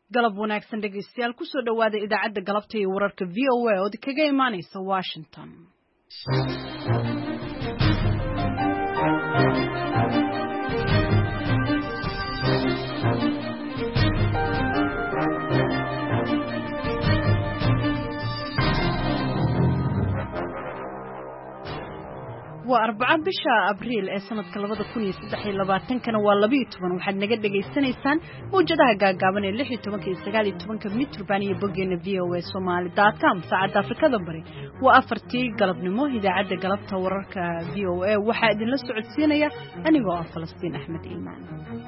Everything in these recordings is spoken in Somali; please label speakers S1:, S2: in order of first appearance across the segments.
S1: galab wanaagsan dhegeystayaal ku soo dhawaada idaacadda galabta iyo wararka VOA oo kaga imaanaysa Washington. waa 4 bisha Abriil ee sanadka 2023 kana waa 12 waxaad naga dhageysanaysaan mowjadaha gaagaaban ee 16 iyo 19 mitrban iyo bogeena voasomali.com saacada Afrikada bari waa 4tii galabnimo idaacadda galabta wararka VOA waxa idin la socodsiinaya anigoo ah Falastiin Axmed Iimaan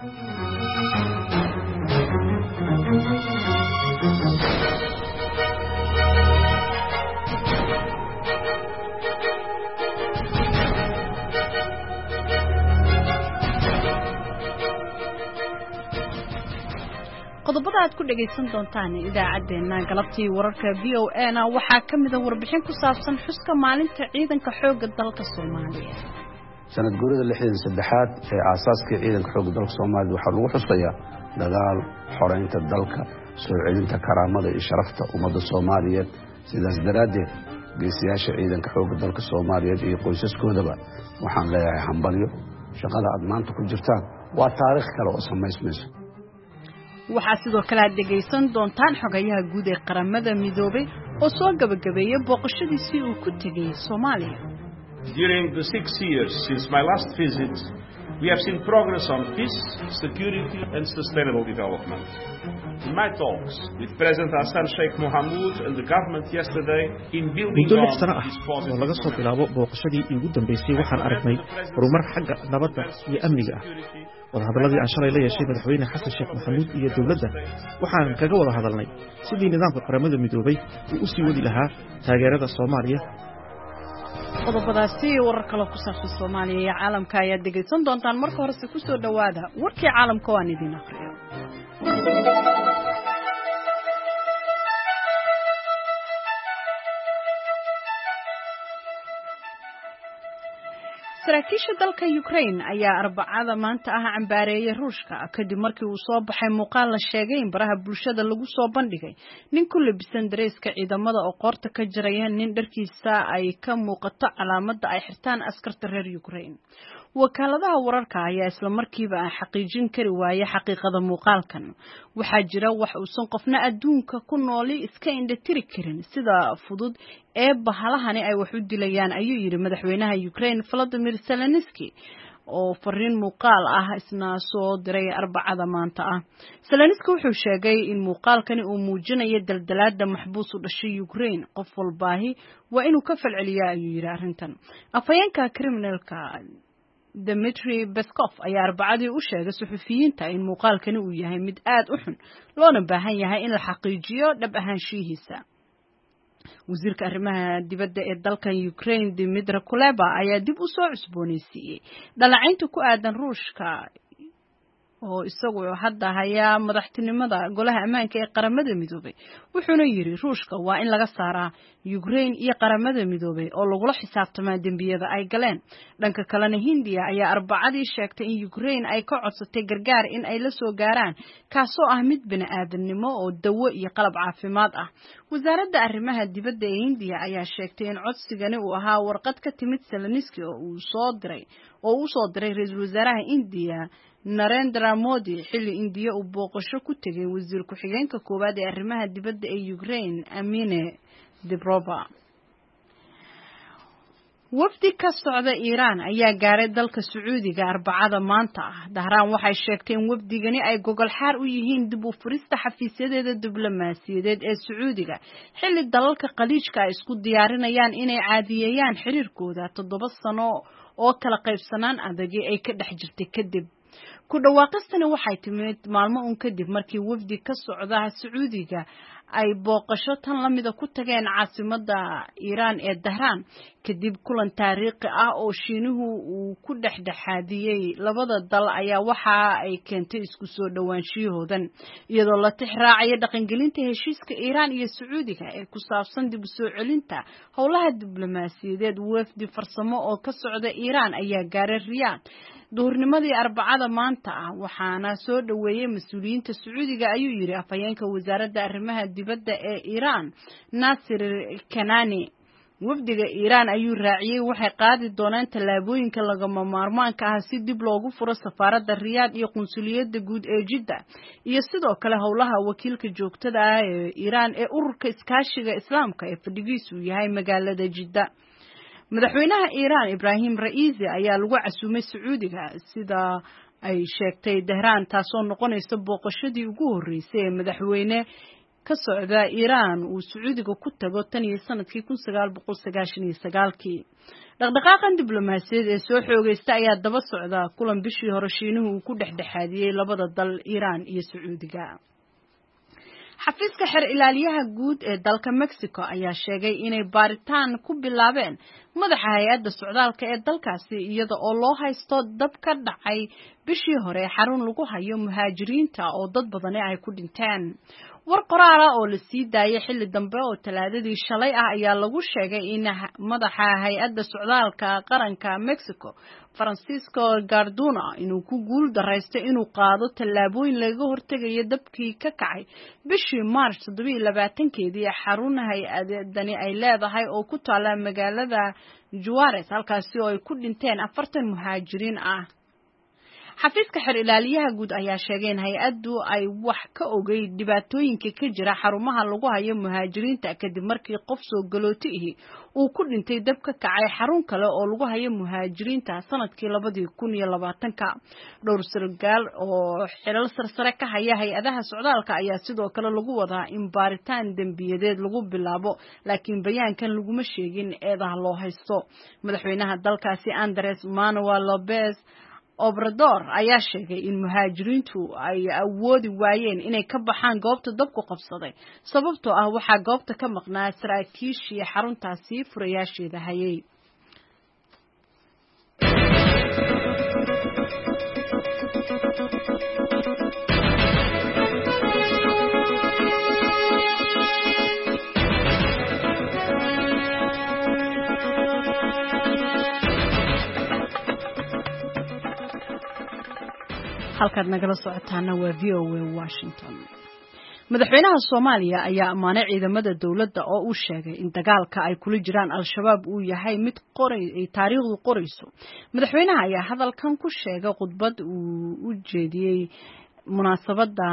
S1: qodobada aad ku dhageysan doontaan idaacadeena galabtii wararka VOA-na waxa kamid ah warbixin ku saabsan xuska maalinta ciidanka xoogga dalka Soomaaliya.
S2: sanad guurida 63aad ee aasaaska ciidanka xoogga dalka Soomaaliya waxa lagu xusayaa dagaal xoreynta dalka soo celinta karaamada iyo sharafta ummadda Soomaaliyeed sidaas daraadeed geesiyaasha ciidanka xoogga dalka Soomaaliyeed iyo qoysaskoodaba waxaan leeyahay hambalyo shaqada aad maanta ku jirtaan waa taariikh kale oo samaysmayso.
S1: waxaa sidoo kale aad dhegeysan doontaan xogayaha guud ee qaramada midoobay oo soo gabagabeeyay booqashadiisii uu ku tagay Soomaaliya.
S3: During the 6 years since my last visit, we have seen progress on peace, security and sustainable development. In my talks with President Hassan Sheikh Mohamud and the government yesterday in building on this positive
S4: laga soo bilaabo booqashadii ugu dambeysay waxaan aragnay horumar xagga nabadda iyo amniga ah. wadahadaladii aan shalay la yeeshay madaxweyne Hassan Sheikh Mohamud iyo dawladda waxaan kaga wada hadalnay sidii nidaamka qaramada midoobay uu u sii wadi lahaa taageerada Soomaaliya.
S1: qodobadaasi warar kale ku saabsan Soomaaliya iyo caalamka ayaad dhegeysan doontaan marka hore ku soo dhawaada warkii caalamka oo aan idin akhriyo. saraakiisha dalka Ukraine ayaa Arbacada maanta ah cambaareeyay Ruushka kadib markii uu soo baxay muuqaal la sheegay in baraha bulshada lagu soo bandhigay nin ku labisan dareeska ciidamada oo qoorta ka jiraya nin dharkiisa ay ka muuqato calaamadda ay xirtaan askarta reer Ukraine. wakaaladaha wararka ayaa isla markiiba xaqiijin kari waayay xaqiiqada muuqaalkan. waxaa jira wax uusan qofna adduunka ku nooli iska indhatiri karin sida fudud ee bahalahani ay wax u dilayaan ayuu yiri madaxweynaha Ukraine Volodymyr Zelensky oo fariin muuqaal ah isna soo diray Arbacada maanta ah. Zelensky wuxuu sheegay in muuqaalkani uu muujinayo daldalaada maxbuus u dhashay Ukraine qof walbaahi waa inuu ka falceliyaa ayuu yiri arrintan. afayeenka criminalka Dmitry Peskov ayaa Arbacadii u sheegay suxufiyiinta in muuqaalkani uu yahay mid aad u xun loona baahan yahay in la xaqiijiyo dhab ahaanshihiisa. wasiirka arrimaha dibadda ee dalka Ukraine Dmytro Kuleba ayaa dib u soo cusboonaysiiyay dhaleecaynta ku aadan Ruushka oo isagu hadda haya madaxtinimada golaha ammaanka ee qaramada midoobay wuxuuna yiri Ruushka waa in laga saaraa Ukraine iyo qaramada midoobay oo lagula xisaabtamo dambiyada ay galeen. dhanka kalena Hindiya ayaa Arbacadii sheegtay in Ukraine ay ka codsatay gargaar in ay la soo gaaraan kaasoo ah mid bini'aadanimo oo dawo iyo qalab caafimaad ah. wasaaradda arrimaha dibadda ee Hindiya ayaa sheegtay in codsigani uu ahaa warqad ka timid Zelensky oo uu soo diray ra'iisul wasaaraha Hindiya Narendra Modi xilli Indiya uu booqasho ku tagay wasiir ku-xigeenka koowaad ee arrimaha dibadda ee Ukraine Amine Dibrova. wafdi ka socda Iran ayaa gaaray dalka Sacuudiga Arbacada maanta ah. Dahraan waxay sheegtay in wafdigani ay gogol xaar u yihiin dib u furista xafiisyadeeda diblomaasiyadeed ee Sacuudiga xilli dalalka Khaliijka ay isku diyaarinayaan inay caadiyeeyaan xiriirkooda 7 sano oo kala qaybsanaan adag ay ka dhex jirtay kadib. ku dhawaaqistani waxay timid maalmo kadib markii wafdi ka socda Sacuudiga ay booqasho tan la mida ku tageen caasimadda Iiraan ee Dahraan kadib kulan taariikhi ah oo Shiinuhu uu ku dhexdhexaadiyay labada dal ayaa waxa ay keentay isku soo dhawaanshiyahoodan iyadoo la tixraacay dhaqangelinta heshiiska Iiraan iyo Sacuudiga ee ku saabsan dib u soo celinta howlaha diblomaasiyadeed. Wafdi farsamo oo ka socda Iiraan ayaa gaaray Riyaad duhurnimadii Arbacada maanta ah waxaana soo dhaweeyay mas'uuliyiinta Sacuudiga ayuu yiri afhayeenka wasaaradda arrimaha dibadda ee Iiraan Nasir Kanani. wafdiga Iiraan ayuu raaciyay waxay qaadi doonaan tallaabooyinka lagama maarmaanka ah si dib loogu furo safaaradda Riyaad iyo qunsuliyadda guud ee Jidda iyo sidoo kale howlaha wakiilka joogtada ah ee Iiraan ee ururka iskaashiga Islaamka ee fadhigiisu yahay magaalada Jidda. madaxweynaha Iiraan Ibrahim Raisi ayaa lagu casuumay Sacuudiga sida ay sheegtay Dahraan taasoo noqonaysa booqashadii ugu horeysay ee madaxweyne ka socda Iiraan uu Sacuudiga ku tago tan iyo sanadkii 1999kii. dhaqdhaqaaqan diblomaasiyadeed ee soo xoogaysta ayaa daba socda kulan bishii hore Shiinuhu uu ku dhexdhexaadiyay labada dal Iiraan iyo Sacuudiga. xafiiska xer ilaaliyaha guud ee dalka Mexico ayaa sheegay inay baaritaan ku bilaabeen madaxa hay'adda socdaalka ee dalkaasi iyada oo loo haysto dab ka dhacay bishii hore xarun lagu hayo muhaajiriinta oo dad badan ay ku dhinteen. war qoraal ah oo la sii daayay xilli dambe oo Talaadadii shalay ah ayaa lagu sheegay in madaxa hay'adda socdaalka qaranka Mexico Francisco Garduño inuu ku guul dareystay inuu qaado tallaabooyin laga hortagayo dabkii ka kacay bishii March 27keedii xarun hay'adani ay leedahay oo ku taala magaalada Juarez halkaasi oo ay ku dhinteen 40 muhaajiriin ah. xafiiska xer ilaaliyaha guud ayaa sheegay in hay'addu ay wax ka ogay dhibaatooyinka ka jira xarumaha lagu hayo muhaajiriinta kadib markii qof soo galooti uu ku dhintay dab ka kacay xarun kale oo lagu hayo muhaajiriinta sanadkii 2020ka. dhowr sargaal oo xilal sarsare ka haya hay'adaha socdaalka ayaa sidoo kale lagu wadaa in baaritaan dambiyadeed lagu bilaabo laakiin bayaankan laguma sheegin eedaha loo haysto. madaxweynaha dalkaasi Andrés Manuel López Obrador ayaa sheegay in muhaajiriintu ay awoodi waayeen inay ka baxaan goobta dabku qabsaday sababtoo ah waxa goobta ka maqnaa saraakiishii xaruntaasi furayaasheeda hayay. halkaad nagala socotaana waa VOA Washington. madaxweynaha Soomaaliya ayaa amaanay ciidamada dawladda oo uu sheegay in dagaalka ay kula jiraan al-shabaab uu yahay mid taariikhdu qorayso. madaxweynaha ayaa hadalkan ku sheegay khudbad uu u jeediyay munaasabadda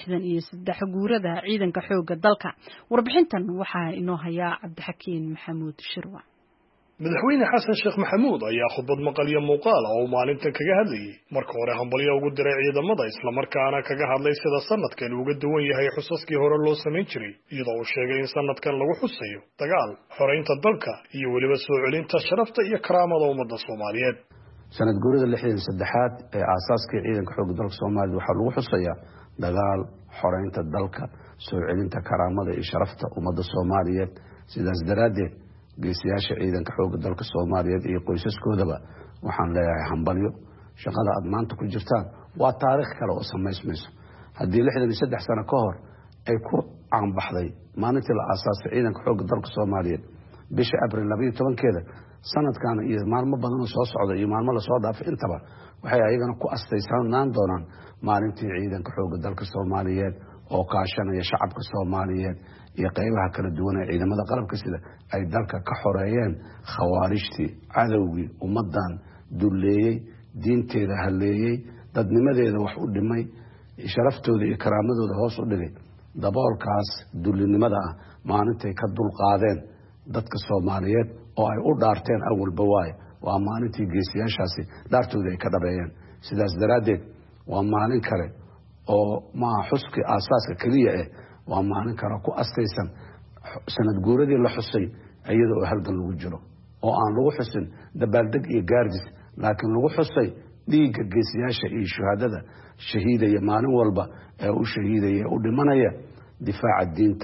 S1: 63 guurada ciidanka xoogga dalka. warbixintan waxaa inoo haya Cabdixakiin Maxamuud Shirwa.
S5: madaxweyne xasan sheekh maxamuud ayaa khudbad maqal iyo muuqaal oo maalintan kaga hadlayay marka hore hambalyo ugu diray ciidamada isla markaana kaga hadlay sida sanadkan uga duwan yahay xusaskii hore loo sameyn jiray iyadoo uu sheegay in sanadkan lagu xusayo dagaal xoreynta dalka iyo weliba soo celinta sharafta iyo karaamada ummadda Soomaaliyeed.
S2: sanad guurida 63aad ee aasaaskii ciidanka xoogga dalka Soomaaliyeed waxaa lagu xusayaa dagaal xoreynta dalka soo celinta karaamada iyo sharafta ummadda Soomaaliyeed. sidaas daraadeed geesiyaasha ciidanka xoogga dalka Soomaaliyeed iyo qoysaskoodaba waxaan leeyahay hambalyo. shaqada aad maanta ku jirtaan waa taariikh kale oo samaysmayso. haddii 63 sano ka hor ay ku caanbaxday maalintii la aasaasay ciidanka xoogga dalka Soomaaliyeed bisha Abriil 12keeda sanadkan iyo maalmo badan oo soo socda iyo maalmo la soo dhaafay intaba waxay ayagana ku astaysanaan doonaan maalintii ciidanka xoogga dalka Soomaaliyeed oo kaashanaya shacabka Soomaaliyeed iyo qaybaha kala duwan ee ciidamada qalabka sida ay dalka ka xoreeyeen khawaarijtii cadawgii ummadan duleeyay diinteeda haleeyay dadnimadeeda wax u dhimay sharaftooda iyo karaamadooda hoos u dhigay. daboolkaas dulinimada ah maalintay ka dulqaadeen dadka Soomaaliyeed oo ay u dhaarteen awalba waa maalintii geesiyaashaasi dhaartooda ay ka dhabeeyeen. sidaas daraadeed waa maalin kale oo ma xuski aasaaska kaliya waa maalin kale ku astaysan sanad guuradii la xusay iyadoo halgan lagu jiro oo aan lagu xusin dabaaldeg iyo gaardis laakiin lagu xusay dhiigga geesiyaasha iyo shuhadada shahiidaya maalin walba ee u shahiidaya u dhimanaya difaaca diinta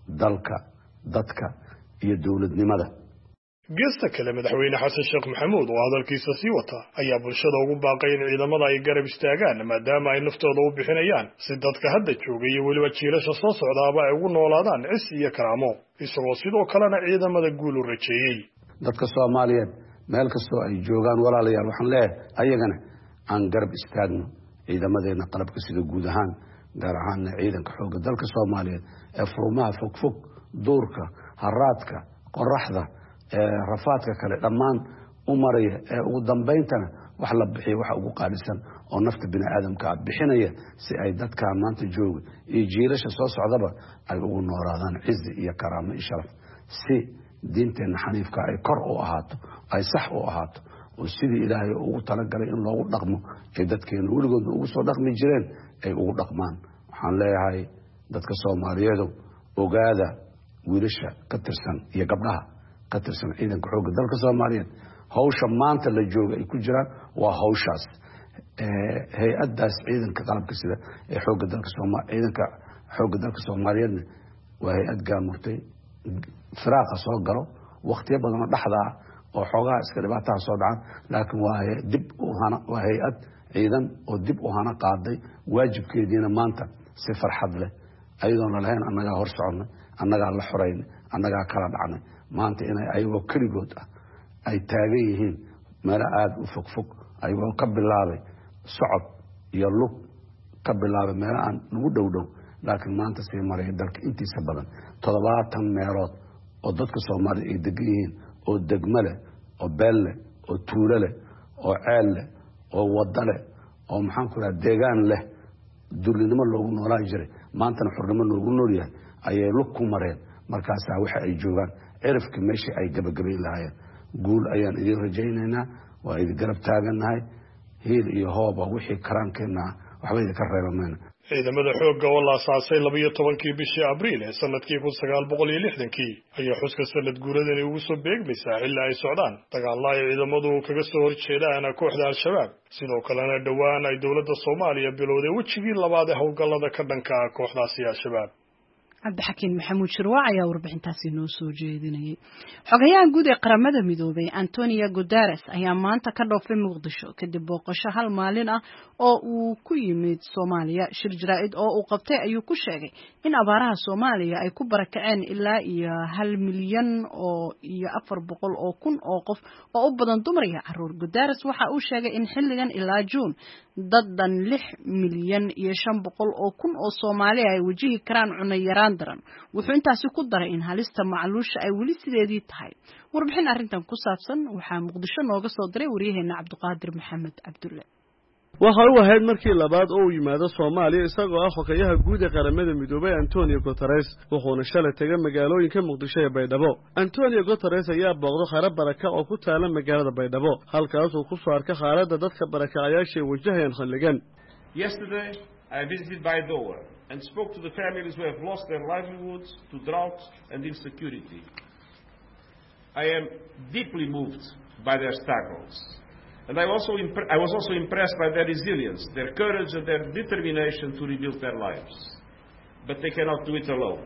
S2: dalka dadka iyo dowladnimada.
S5: geesta kale madaxweyne xasan sheekh maxamuud oo hadalkiisa sii wata ayaa bulshada ugu baaqay in ciidamada ay garab istaagaan maadaama ay naftooda u bixinayaan si dadka hadda jooga iyo weliba jiilasha soo socdaaba ay ugu noolaadaan cis iyo karaamo isagoo sidoo kalena ciidamada guul u rajeeyey.
S2: dadka Soomaaliyeed meel kastoo ay joogaan walaalayaal waxaan leeyahay ayagana aan garab istaagno ciidamadeena qalabka sida guud ahaan gaar ahaan ciidanka xoogga dalka Soomaaliyeed ee furmaha fog duurka haraadka qoraxda rafaadka kale dhammaan u maraya ee ugu dambeeyntana wax la bixiyo waxa ugu qaalisan oo nafta bini aadamka bixinaya si ay dadka maanta jooga iyo jiilasha soo socdaba ay ugu noolaadaan cizi iyo karaamo iyo sharaf si diinteena xaniifka ay kor u ahaato ay sax u ahaato oo sidii Ilaahay ugu talagalay in loogu dhaqmo ee dadkeena weligood ugu soo dhaqmi jireen ay ugu dhaqmaan. waxaan leeyahay dadka Soomaaliyeed ogaada wiilasha ka tirsan iyo gabdhaha ka tirsan ciidanka xoogga dalka Soomaaliyeed hawsha maanta la jooga ay ku jiraan waa hawshaas hay-addaas ciidanka qalabka sida ee xoogga dalka Soomaaliyeed ciidanka xoogga dalka Soomaaliyeed waa hay-ad gaamurtay firaaqa soo galo waqtiyo badan dhaxda oo xoogaa iska dhibaatada soo dhacaan laakiin waa hay-ad ciidan oo dib u hana qaaday waajibkeediina maanta si farxad leh ayadoon lahayn annaga hor soconay annaga la xoreynay annaga kala dhacnay maanta inay ayagoo kaligood ay taagan yihiin meel aad u fog ayagoo ka bilaabay socod iyo lug ka bilaabay meel aan ugu dhow laakiin maanta si maray dalka intiisa badan 70 meelood oo dadka Soomaaliyeed ay degan yihiin oo degmo leh oo beel leh oo tuulo leh oo ceel leh oo wada leh oo maxaan ku raad deegaan leh dulinimo loogu noolaan jiray maantana xornimo loogu nool yahay ayay lug ku mareen markaas waxa ay joogaan cirifka meesha ay gabagabay lahaayeen guul ayaan idin rajaynaynaa waa idin garab taaganahay heel iyo hoob wixii karaankeena waxba idin ka reebamayna.
S5: ciidamada xoogga oo la aasaasay 12 bishii Abriil ee sanadkii 1960 ayaa xuska sanad guuradani ugu soo beegmaysaa ilaa ay socdaan dagaalada ay ciidamadu kaga soo horjeedaan kooxda Al-Shabaab sidoo kalena dhawaan ay dawladda Soomaaliya bilowday wajigii labaad ee howlgallada ka dhanka ah kooxdaasi Al-Shabaab.
S1: cabdixakiin maxamuud shirwaac ayaa warbixintaasi noo soo jeedinayay. xogayaha guud ee qaramada midoobay Antonio Guterres ayaa maanta ka dhoofay Muqdisho kadib booqasho hal maalin ah oo uu ku yimid Soomaaliya. shir jaraa'id oo uu qabtay ayuu ku sheegay in abaaraha Soomaaliya ay ku barakaceen ilaa iyo 1 milyan iyo 400 oo kun oo qof oo u badan dumar iyo carruur. Guterres waxa uu sheegay in xilligan ilaa Juun dad 6 milyan iyo 500 oo kun oo Soomaaliya ay wajihi karaan cunno yaraan daran. wuxuu intaasi ku daray in halista macluusha ay weli sideedii tahay. warbixin arrintan ku saabsan waxaa Muqdisho nooga soo diray wariyaheena Cabdiqaadir Maxamed Cabdulle.
S6: waxa uu ahayd markii labaad oo uu yimaado Soomaaliya isagoo ah xogayaha guud ee qaramada midoobay Antonio Guterres wuxuuna shalay tagay magaalooyinka Muqdisho iyo Baydhabo. Antonio Guterres ayaa booqday xero baraka oo ku taala magaalada Baydhabo halkaas oo ku soo arkay xaaladda dadka barakacayaasha ee wajahayaan xilligan.
S3: Yesterday I visited Baidoa and spoke to the families who have lost their livelihoods to drought and insecurity. I am deeply moved by their struggles. And I was also impressed by their resilience, their courage and their determination to rebuild their lives. But they cannot do it alone.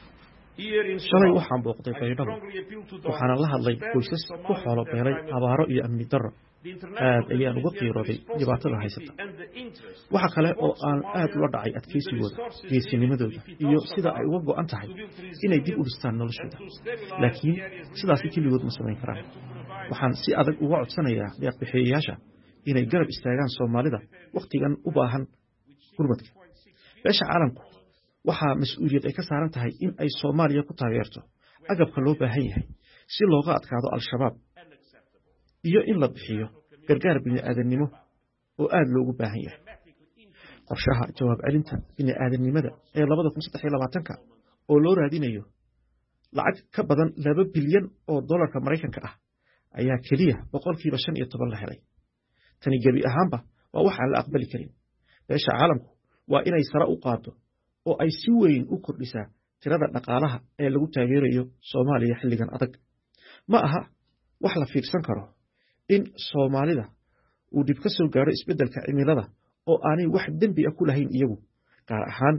S4: shalay waxaan booqday Baydhabo waxaana la hadlay qoysas ku xoolo beelay abaaro iyo amni darro aad ayaan uga qiirooday dhibaatada haysata. waxa kale oo aan aad ula dhacay adkeysigooda geesinimadooda iyo sida ay uga go'an tahay inay dib u dhistaan noloshooda laakiin sidaasi keligood ma samayn karaan. waxaan si adag uga codsanayaa deeq-bixiyeyaasha inay garab istaagaan Soomaalida waqtigan u baahan gurmadka. beesha caalamku waxaa mas'uuliyad ay ka saaran tahay in ay Soomaaliya ku taageerto agabka loo baahan yahay si looga adkaado Al-Shabaab iyo in la bixiyo gargaar bini'aadanimo oo aad loogu baahan yahay. qorshaha jawaab celinta bini'aadanimada ee 2023 oo loo raadinayo lacag ka badan 2 bilyan oo dollarka Mareykanka ah ayaa kaliya 15% la helay. tani gabi ahaanba waa wax aan la aqbali karin. beesha caalamku waa inay sare u qaado oo ay si weyn u kordhisaa tirada dhaqaalaha ee lagu taageerayo Soomaaliya xilligan adag. ma aha wax la fiirsan karo in Soomaalida uu dib ka soo gaaro isbeddelka cimilada oo aanay wax dambi ah ku lahayn iyagu gaar ahaan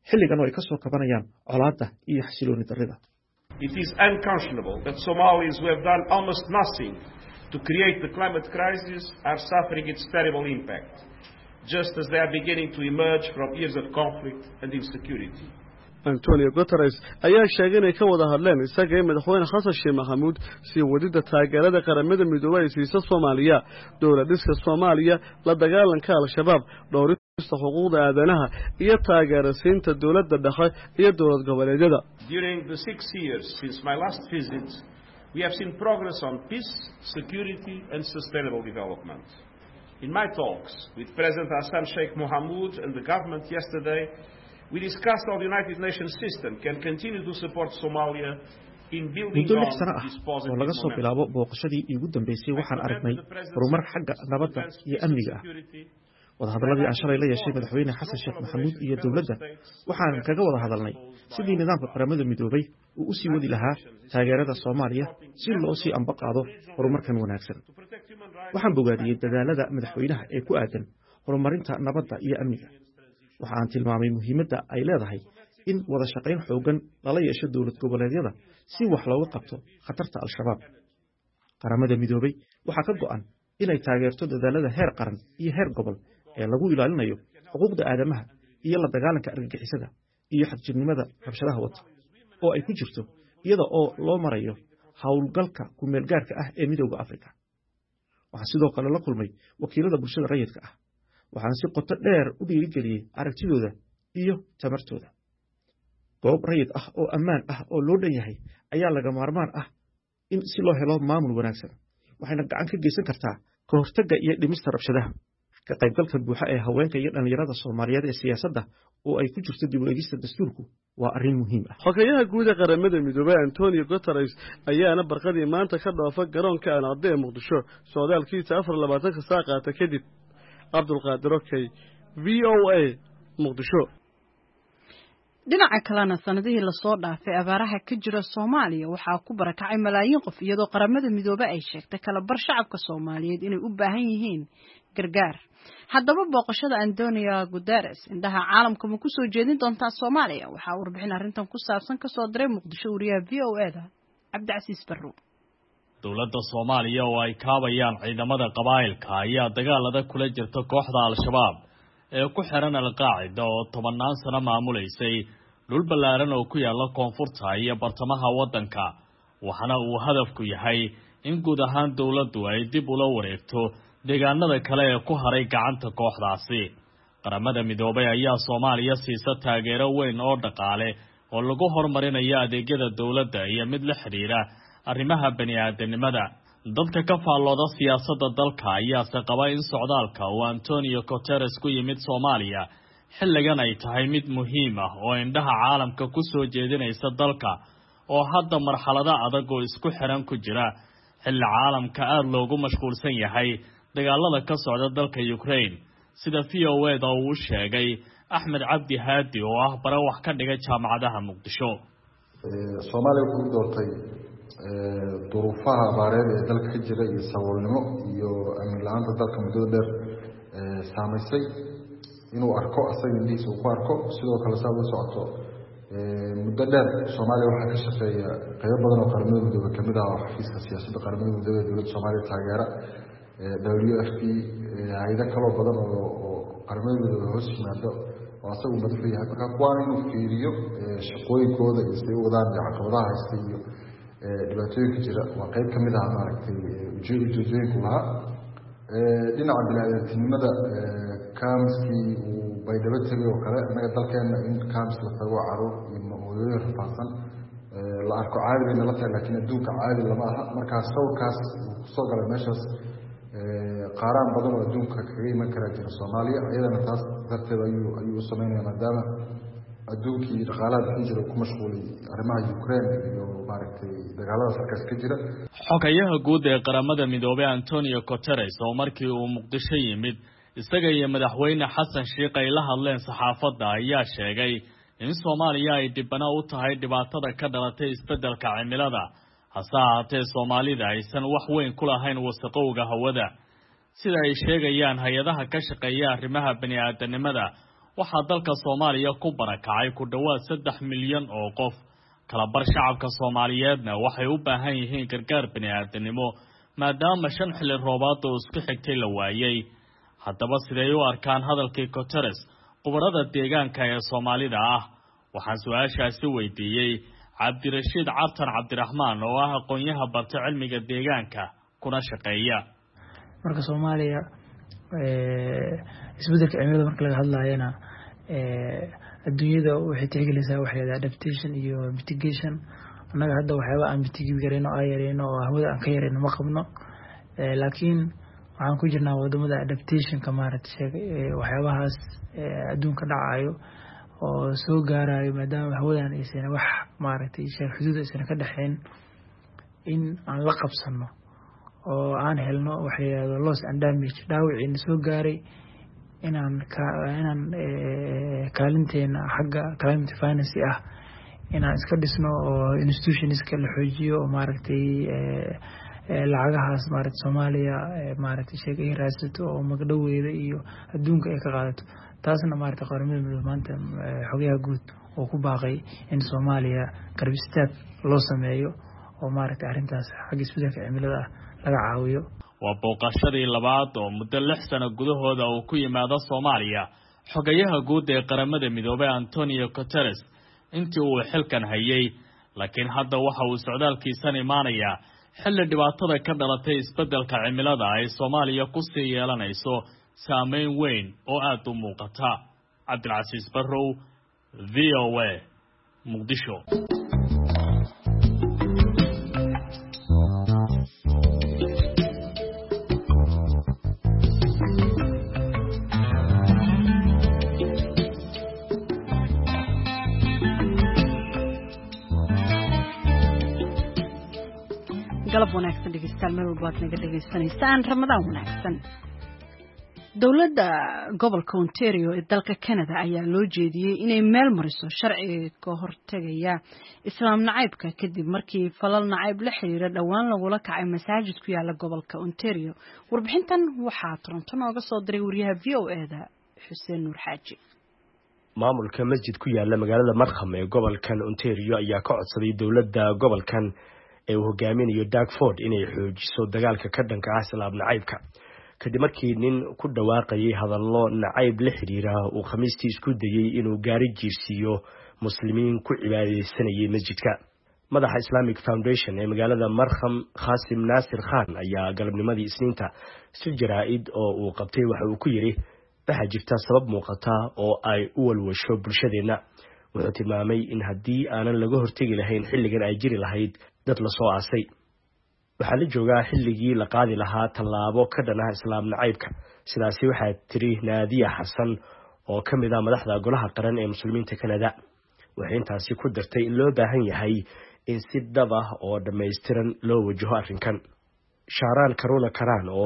S4: xilligan oo ay ka soo kabanayaan colaadda iyo xasilooni darrida.
S3: It is unconscionable that Somalis who have done almost nothing to create the climate crisis are suffering its terrible impact, just as they are beginning to emerge from years of conflict and insecurity.
S6: Antonio Guterres ayaa sheegay inay ka wada hadleen isaga iyo madaxweyne Xasan Sheikh Maxamuud si wadida taageerada qaramada midoobay ee siisa Soomaaliya, dowladda Soomaaliya, la dagaalanka al-shabaab, dhowrista xuquuqda aadanaha iyo taageerada dowladda dhexe iyo dowlad goboleedyada.
S3: During the 6 years since my last visit, we have seen progress on peace, security and sustainable development. In my talks with President Hassan Sheikh Mohamud and the government yesterday, we discussed how the United Nations system can continue to support Somalia in building on this positive
S4: laga soo bilaabo booqashadii ugu dambeysay waxaan aragnay horumar xagga nabadda iyo amniga ah. wadahadalladii aan shalay la yeeshay madaxweyne Xasan Sheikh Maxamuud iyo dowladda waxaan kaga wada hadalnay sidii nidaamka qaramada midoobay uu u sii wadi lahaa taageerada Soomaaliya si loo sii ambaqaado horumarkan wanaagsan. waxaan bogaadiyay dadaalada madaxweynaha ee ku aadan horumarinta nabadda iyo amniga. waxaan tilmaamay muhiimadda ay leedahay in wada shaqayn xoogan lala yeesho dowlad goboleedyada si wax looga qabto khatarta al-shabaab. qaramada midoobay waxaa ka go'an inay taageerto dadaalada heer qaran iyo heer gobol ee lagu ilaalinayo xuquuqda aadamaha iyo la dagaalanka argagixisada iyo xadjirnimada rabshadaha wata oo ay ku jirto iyada oo loo marayo hawlgalka ku meel gaarka ah ee Midowga Afrika. waxaan sidoo kale la kulmay wakiilada bulshada rayidka ah. waxaan si qoto dheer u dhiirigeliyay aragtidooda iyo tamartooda. goob rayid ah oo ammaan ah oo loo dhan yahay ayaa laga maarmaan ah in si loo helo maamul wanaagsan. waxayna gacan ka geysan kartaa ka hortagga iyo dhimista rabshadaha. ka qaybgalka buuxa ee haweenka iyo dhalinyarada Soomaaliyeed ee siyaasadda oo ay ku jirto dib u eegista dastuurku waa arrin muhiim ah.
S6: Xogayaha guud ee qaramada midoobay Antonio Guterres ayaana barqadii maanta ka dhaafay garoonka Anaade ee Muqdisho socdaalkiisa 24 saac qaata kadib. Abdulqaadir Okey, VOA, Muqdisho.
S1: dhinaca kalena sanadihii la soo dhaafay abaaraha ka jira Soomaaliya waxaa ku barakacay malaayiin qof iyadoo qaramada midoobay ay sheegtay kala bar shacabka Soomaaliyeed inay u baahan yihiin gargaar. haddaba booqashada Antonio Guterres indhaha caalamka ma ku soo jeedin doontaa Soomaaliya? waxaa warbixin arrintan ku saabsan ka soo diray Muqdisho wariyaha VOA-da Cabdicasiis Barro.
S7: dowladda Soomaaliya oo ay kaabayaan ciidamada qabaa'ilka ayaa dagaalada kula jirta kooxda al-shabaab ee ku xiran al-Qaacida oo 10 sano maamuleysay dhul ballaaran oo ku yaala koonfurta iyo bartamaha waddanka. waxana uu hadafku yahay in guud ahaan dowladdu ay dib ula wareegto deegaanada kale ee ku haray gacanta kooxdaasi. qaramada midoobay ayaa Soomaaliya siisa taageero weyn oo dhaqaale oo lagu horumarinayo adeegyada dowladda iyo mid la xiriira arrimaha bani'aadanimada. dadka ka faallooda siyaasadda dalka ayaa qaba in socdaalka uu Antonio Guterres ku yimid Soomaaliya xilligan ay tahay mid muhiim ah oo indhaha caalamka ku soo jeedinaysa dalka oo hadda marxalada adag oo isku xiran ku jira xilli caalamka aad loogu mashquulsan yahay dagaalada ka socda dalka Ukraine sida VOA-da uu sheegay Axmed Cabdi Haadi oo ah bara wax ka dhigay jaamacadaha Muqdisho.
S8: Soomaaliya ku doortay duruufaha abaareed ee dalka ka jira iyo saboolnimo iyo amni la'aanta dalka muddo dheer saameysay inuu arko asaga indhihiisa uu ku arko. sidoo kale saa u socoto muddo dheer Soomaaliya waxaa ka shaqeeya qaybo badan oo qaramada midoobay kamid ah xafiiska siyaasadda qaramada midoobay ee dowladda Soomaaliya taageera WFP hay'ado kale oo badan oo qaramada midoobay hoos yimaado oo asagu madaxu yahay. marka kuwaan inuu fiiriyo shaqooyinkooda iyo siday u wadaan caqabadaha haysta iyo dhibaatooyinka jira waa qayb ka mid ah maaragtay ujeedooyinku lahaa. dhinaca bini'aadantinimada kaamskii uu baydhabo tegay oo kale annaga dalkeenna in kaams la tago caruur iyo hooyooyin rafaadsan la arko caadi bay nala tahay laakiin adduunka caadi lama aha. markaa sawirkaas uu kusoo galay meeshaas qaaraan badan oo adduunka kaga iman karaa jira Soomaaliya iyadana taas darteed ayuu u sameynaya maadaama adduunkii dhaqaalaha bixin jiray ku mashquulay arrimaha Ukraine iyo maaragtay dagaalada halkaas ka jira.
S7: xogayaha guud ee qaramada midoobay Antonio Guterres oo markii uu Muqdisho yimid isaga iyo madaxweyne Xasan Sheikh ay la hadleen saxaafadda ayaa sheegay in Soomaaliya ay dibana u tahay dhibaatada ka dhalatay isbeddelka cimilada hase ahaatee Soomaalida aysan wax weyn ku lahayn wasaqowga hawada sida ay sheegayaan hay'adaha ka shaqeeya arrimaha bani'aadanimada. waxaa dalka Soomaaliya ku barakacay ku dhawaad 3 milyan oo qof kala bar shacabka Soomaaliyeedna waxay u baahan yihiin gargaar bini'aadanimo maadaama 5 xilli roobaad oo isku xigtay la waayay haddaba sidee u arkaan hadalkii Guterres qubarada deegaanka ee Soomaalida ah waxaan su'aashaasi weydiiyay Cabdirashiid Cartan Cabdiraxmaan oo ah aqoonyaha barta cilmiga deegaanka kuna shaqeeya
S9: marka Soomaaliya isbeddelka cimilada marka laga hadlayana adduunyada waxay tixgelinaysaa waxay adaptation iyo mitigation anaga hadda waxyaabo aan mitigate gareyno ay yareeno oo hawada aan ka yareeno ma qabno laakiin waxaan ku jirnaa wadamada adaptation ka maaragtay waxyaabahaas adduunka dhacayo oo soo gaarayo maadaama hawadan aysan wax maaragtay xuduud aysan ka dhaxayn in aan la qabsano oo aan helno waxyaabo loss and damage dhaawiciina soo gaaray inaan kaalinteena xagga climate finance ah inaan iska dhisno oo institutionska la xoojiyo oo maaragtay lacagahaas maaragtay Soomaaliya maaragtay sheegay raasato oo magdhaweeda iyo adduunka ay ka qaadato taasna maaragtay qaramada maanta xogaha guud oo ku baaqay in Soomaaliya garab istaag loo sameeyo oo maaragtay arrintaas xagga isbeddelka cimilada laga caawiyo
S7: waa booqashadii labaad oo muddo 6 sano gudahooda uu ku yimaado Soomaaliya xogayaha guud ee qaramada midoobay Antonio Guterres intii uu xilkan hayay laakiin hadda waxa uu socdaalkiisan imaanaya xilli dhibaatada ka dhalatay isbeddelka cimilada ay Soomaaliya ku sii yeelanayso saameyn weyn oo aad u muuqata Cabdilcasiis Barrow VOA Muqdisho
S1: galab wanaagsan dhegeystayaal meel walba aad naga dhegeysaneysaan ramadaan wanaagsan dowladda gobolka Ontario ee dalka Canada ayaa loo jeediyay inay meel mariso sharciga ka hortagaya islaam nacaybka kadib markii falal nacayb la xiriira dhawaan lagula kacay masaajid ku yaala gobolka Ontario warbixintan waxaa Toronto nooga soo diray wariyaha VOA-da Xuseen Nuur Xaaji
S10: maamulka masjid ku yaala magaalada Markham ee gobolkan Ontario ayaa ka codsaday dowladda gobolkan ee uu hogaaminayo Doug Ford inay xoojiso dagaalka ka dhanka ah islaam nacaybka kadib markii nin ku dhawaaqayay hadallo nacayb la xiriira uu khamiistii isku dayay inuu gaari jiirsiiyo muslimiin ku cibaadeysanayay masjidka madaxa Islamic Foundation ee magaalada Markham Qasim Nasir Khan ayaa galabnimadii Isniinta si jaraa'id oo uu qabtay waxa uu ku yiri waxa jirta sabab muuqata oo ay u walwasho bulshadeena wuxuu tilmaamay in haddii aanan laga hortagi lahayn xilligan ay jiri lahayd dad la soo aasay waxaa la joogaa xilligii la qaadi lahaa tallaabo ka dhan ah islaam nacaybka sidaasi waxaa tiri Naadiya Xasan oo ka mid ah madaxda golaha qaran ee muslimiinta Canada waxay intaasi ku dartay in loo baahan yahay in si dhab ah oo dhameystiran loo wajaho arrinkan Shaaraan Karuna Karan oo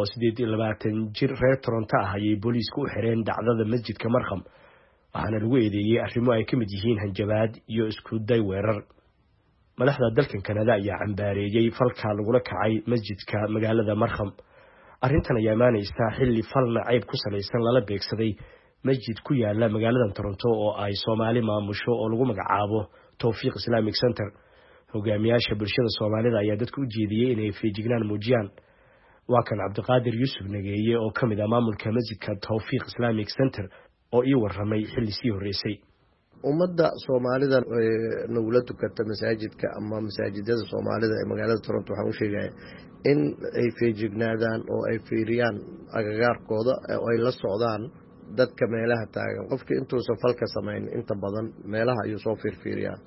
S10: 28 jir reer Toronto ah ayay booliisku u xireen dhacdada masjidka Markham waxaana lagu eedeeyay arrimo ay ka mid yihiin hanjabaad iyo isku day weerar madaxda dalkan Canada ayaa cambaareeyay falka lagula kacay masjidka magaalada Markham arrintan ayaa imaanaysa xilli fal nacayb ku salaysan lala beegsaday masjid ku yaala magaalada Toronto oo ay Soomaali maamusho oo lagu magacaabo Tawfiiq Islamic Center hogaamiyaasha bulshada Soomaalida ayaa dadku u jeediyay inay feejignaan muujiyaan waa kan Cabdiqaadir Yuusuf Nageeye oo ka mid ah maamulka masjidka Tawfiiq Islamic Center oo ii warramay xilli sii horeysay
S11: ummadda Soomaalida nagula tukata masaajidka ama masaajidada Soomaalida ee magaalada Toronto waxaan u sheegayaa in ay feejignaadaan oo ay fiiriyaan agagaarkooda oo ay la socdaan dadka meelaha taagan qofka intuusan falka samayn inta badan meelaha ayuu soo fiiriyaa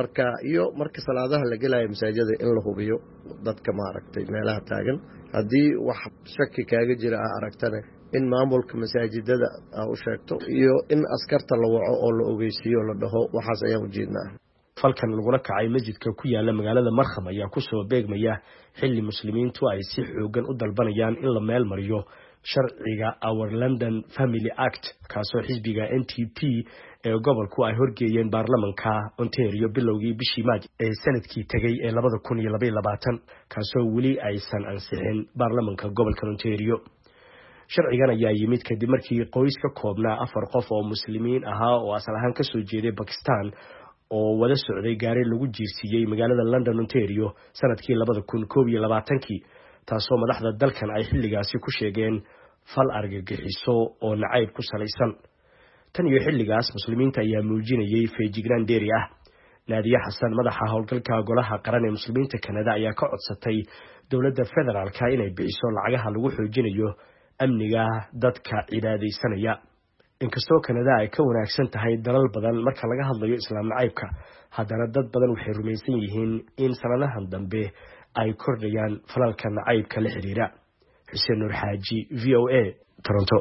S11: marka salaadaha la gelayo masaajidada in la hubiyo dadka maaragtay meelaha taagan haddii wax shaki kaaga jira aragtana in maamulka masaajidada u sheegto iyo in askarta la waco oo la ogeysiiyo la dhaho waxaas ayaan u jeednaa
S10: falkan lagula kacay masjidka ku yaala magaalada Markham ayaa ku soo beegmaya xilli muslimiintu ay si xoogan u dalbanayaan in la meel mariyo sharciga Our London Family Act kaasoo xisbiga NTP ee gobolku ay horgeeyeen baarlamanka Ontario bilowgii bishii Maaj ee sanadkii tagay ee 2022 kaasoo weli aysan ansixin baarlamanka gobolka Ontario sharcigan ayaa yimid kadib markii qoys ka koobnaa 4 qof oo muslimiin ahaa oo asal ahaan ka soo jeeday Pakistan oo wada socday gaari lagu jiirsiiyay magaalada London Ontario sanadkii 2021 taasoo madaxda dalkan ay xilligaasi ku sheegeen fal argagixiso oo nacayb ku salaysan tan iyo xilligaas muslimiinta ayaa muujinayay feejignaan dheeri ah Naadiya Xasan madaxa howlgalka golaha qaran ee muslimiinta Kanada ayaa ka codsatay dawladda federaalka inay bixiso lacagaha lagu xoojinayo amniga dadka ciidadeysanaya inkastoo Kanada ay ka wanaagsan tahay dalal badan marka laga hadlayo islaam nacaybka haddana dad badan waxay rumaysan yihiin in sanadahan dambe ay kordhayaan falalka nacaybka la xiriira Xuseen Nur Xaaji VOA Toronto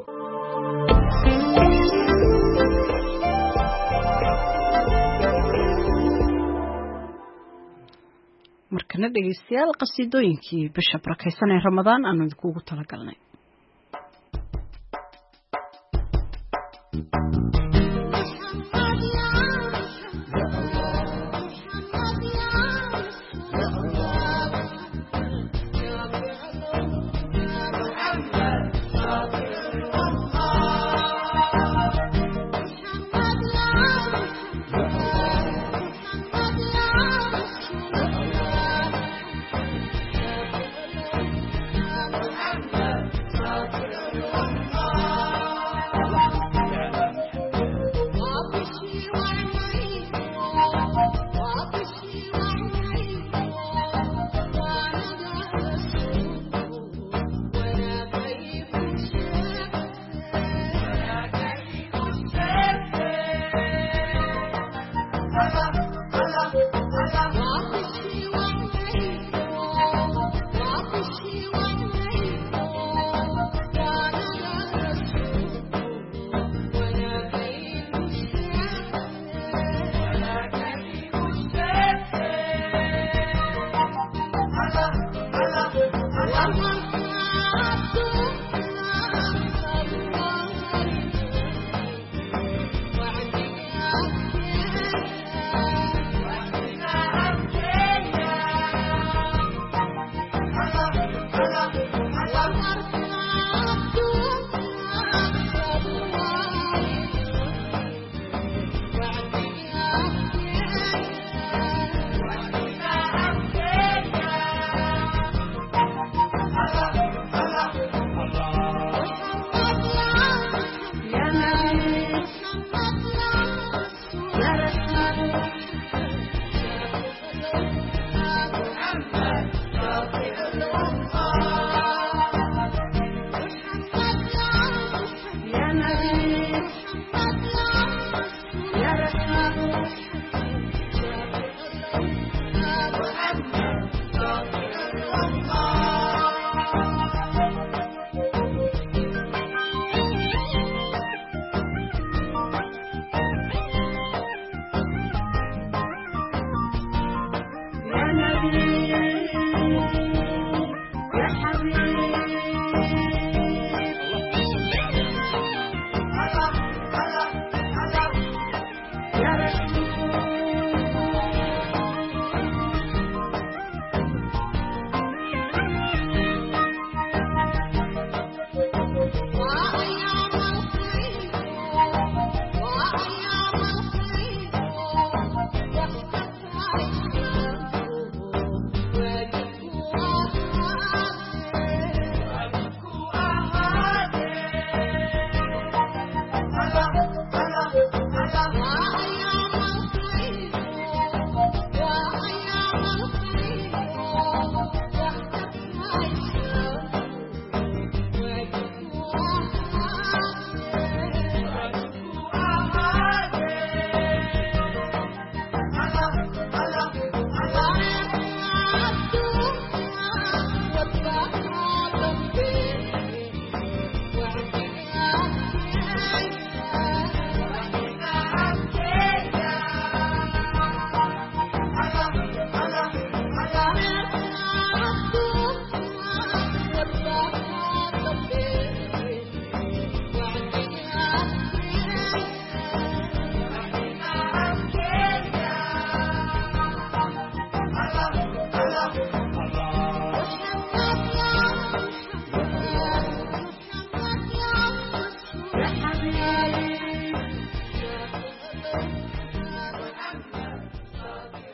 S1: markana dhageystayaal qasiidooyinkii bisha barakeysan ee Ramadaan aanu idinku talagalnay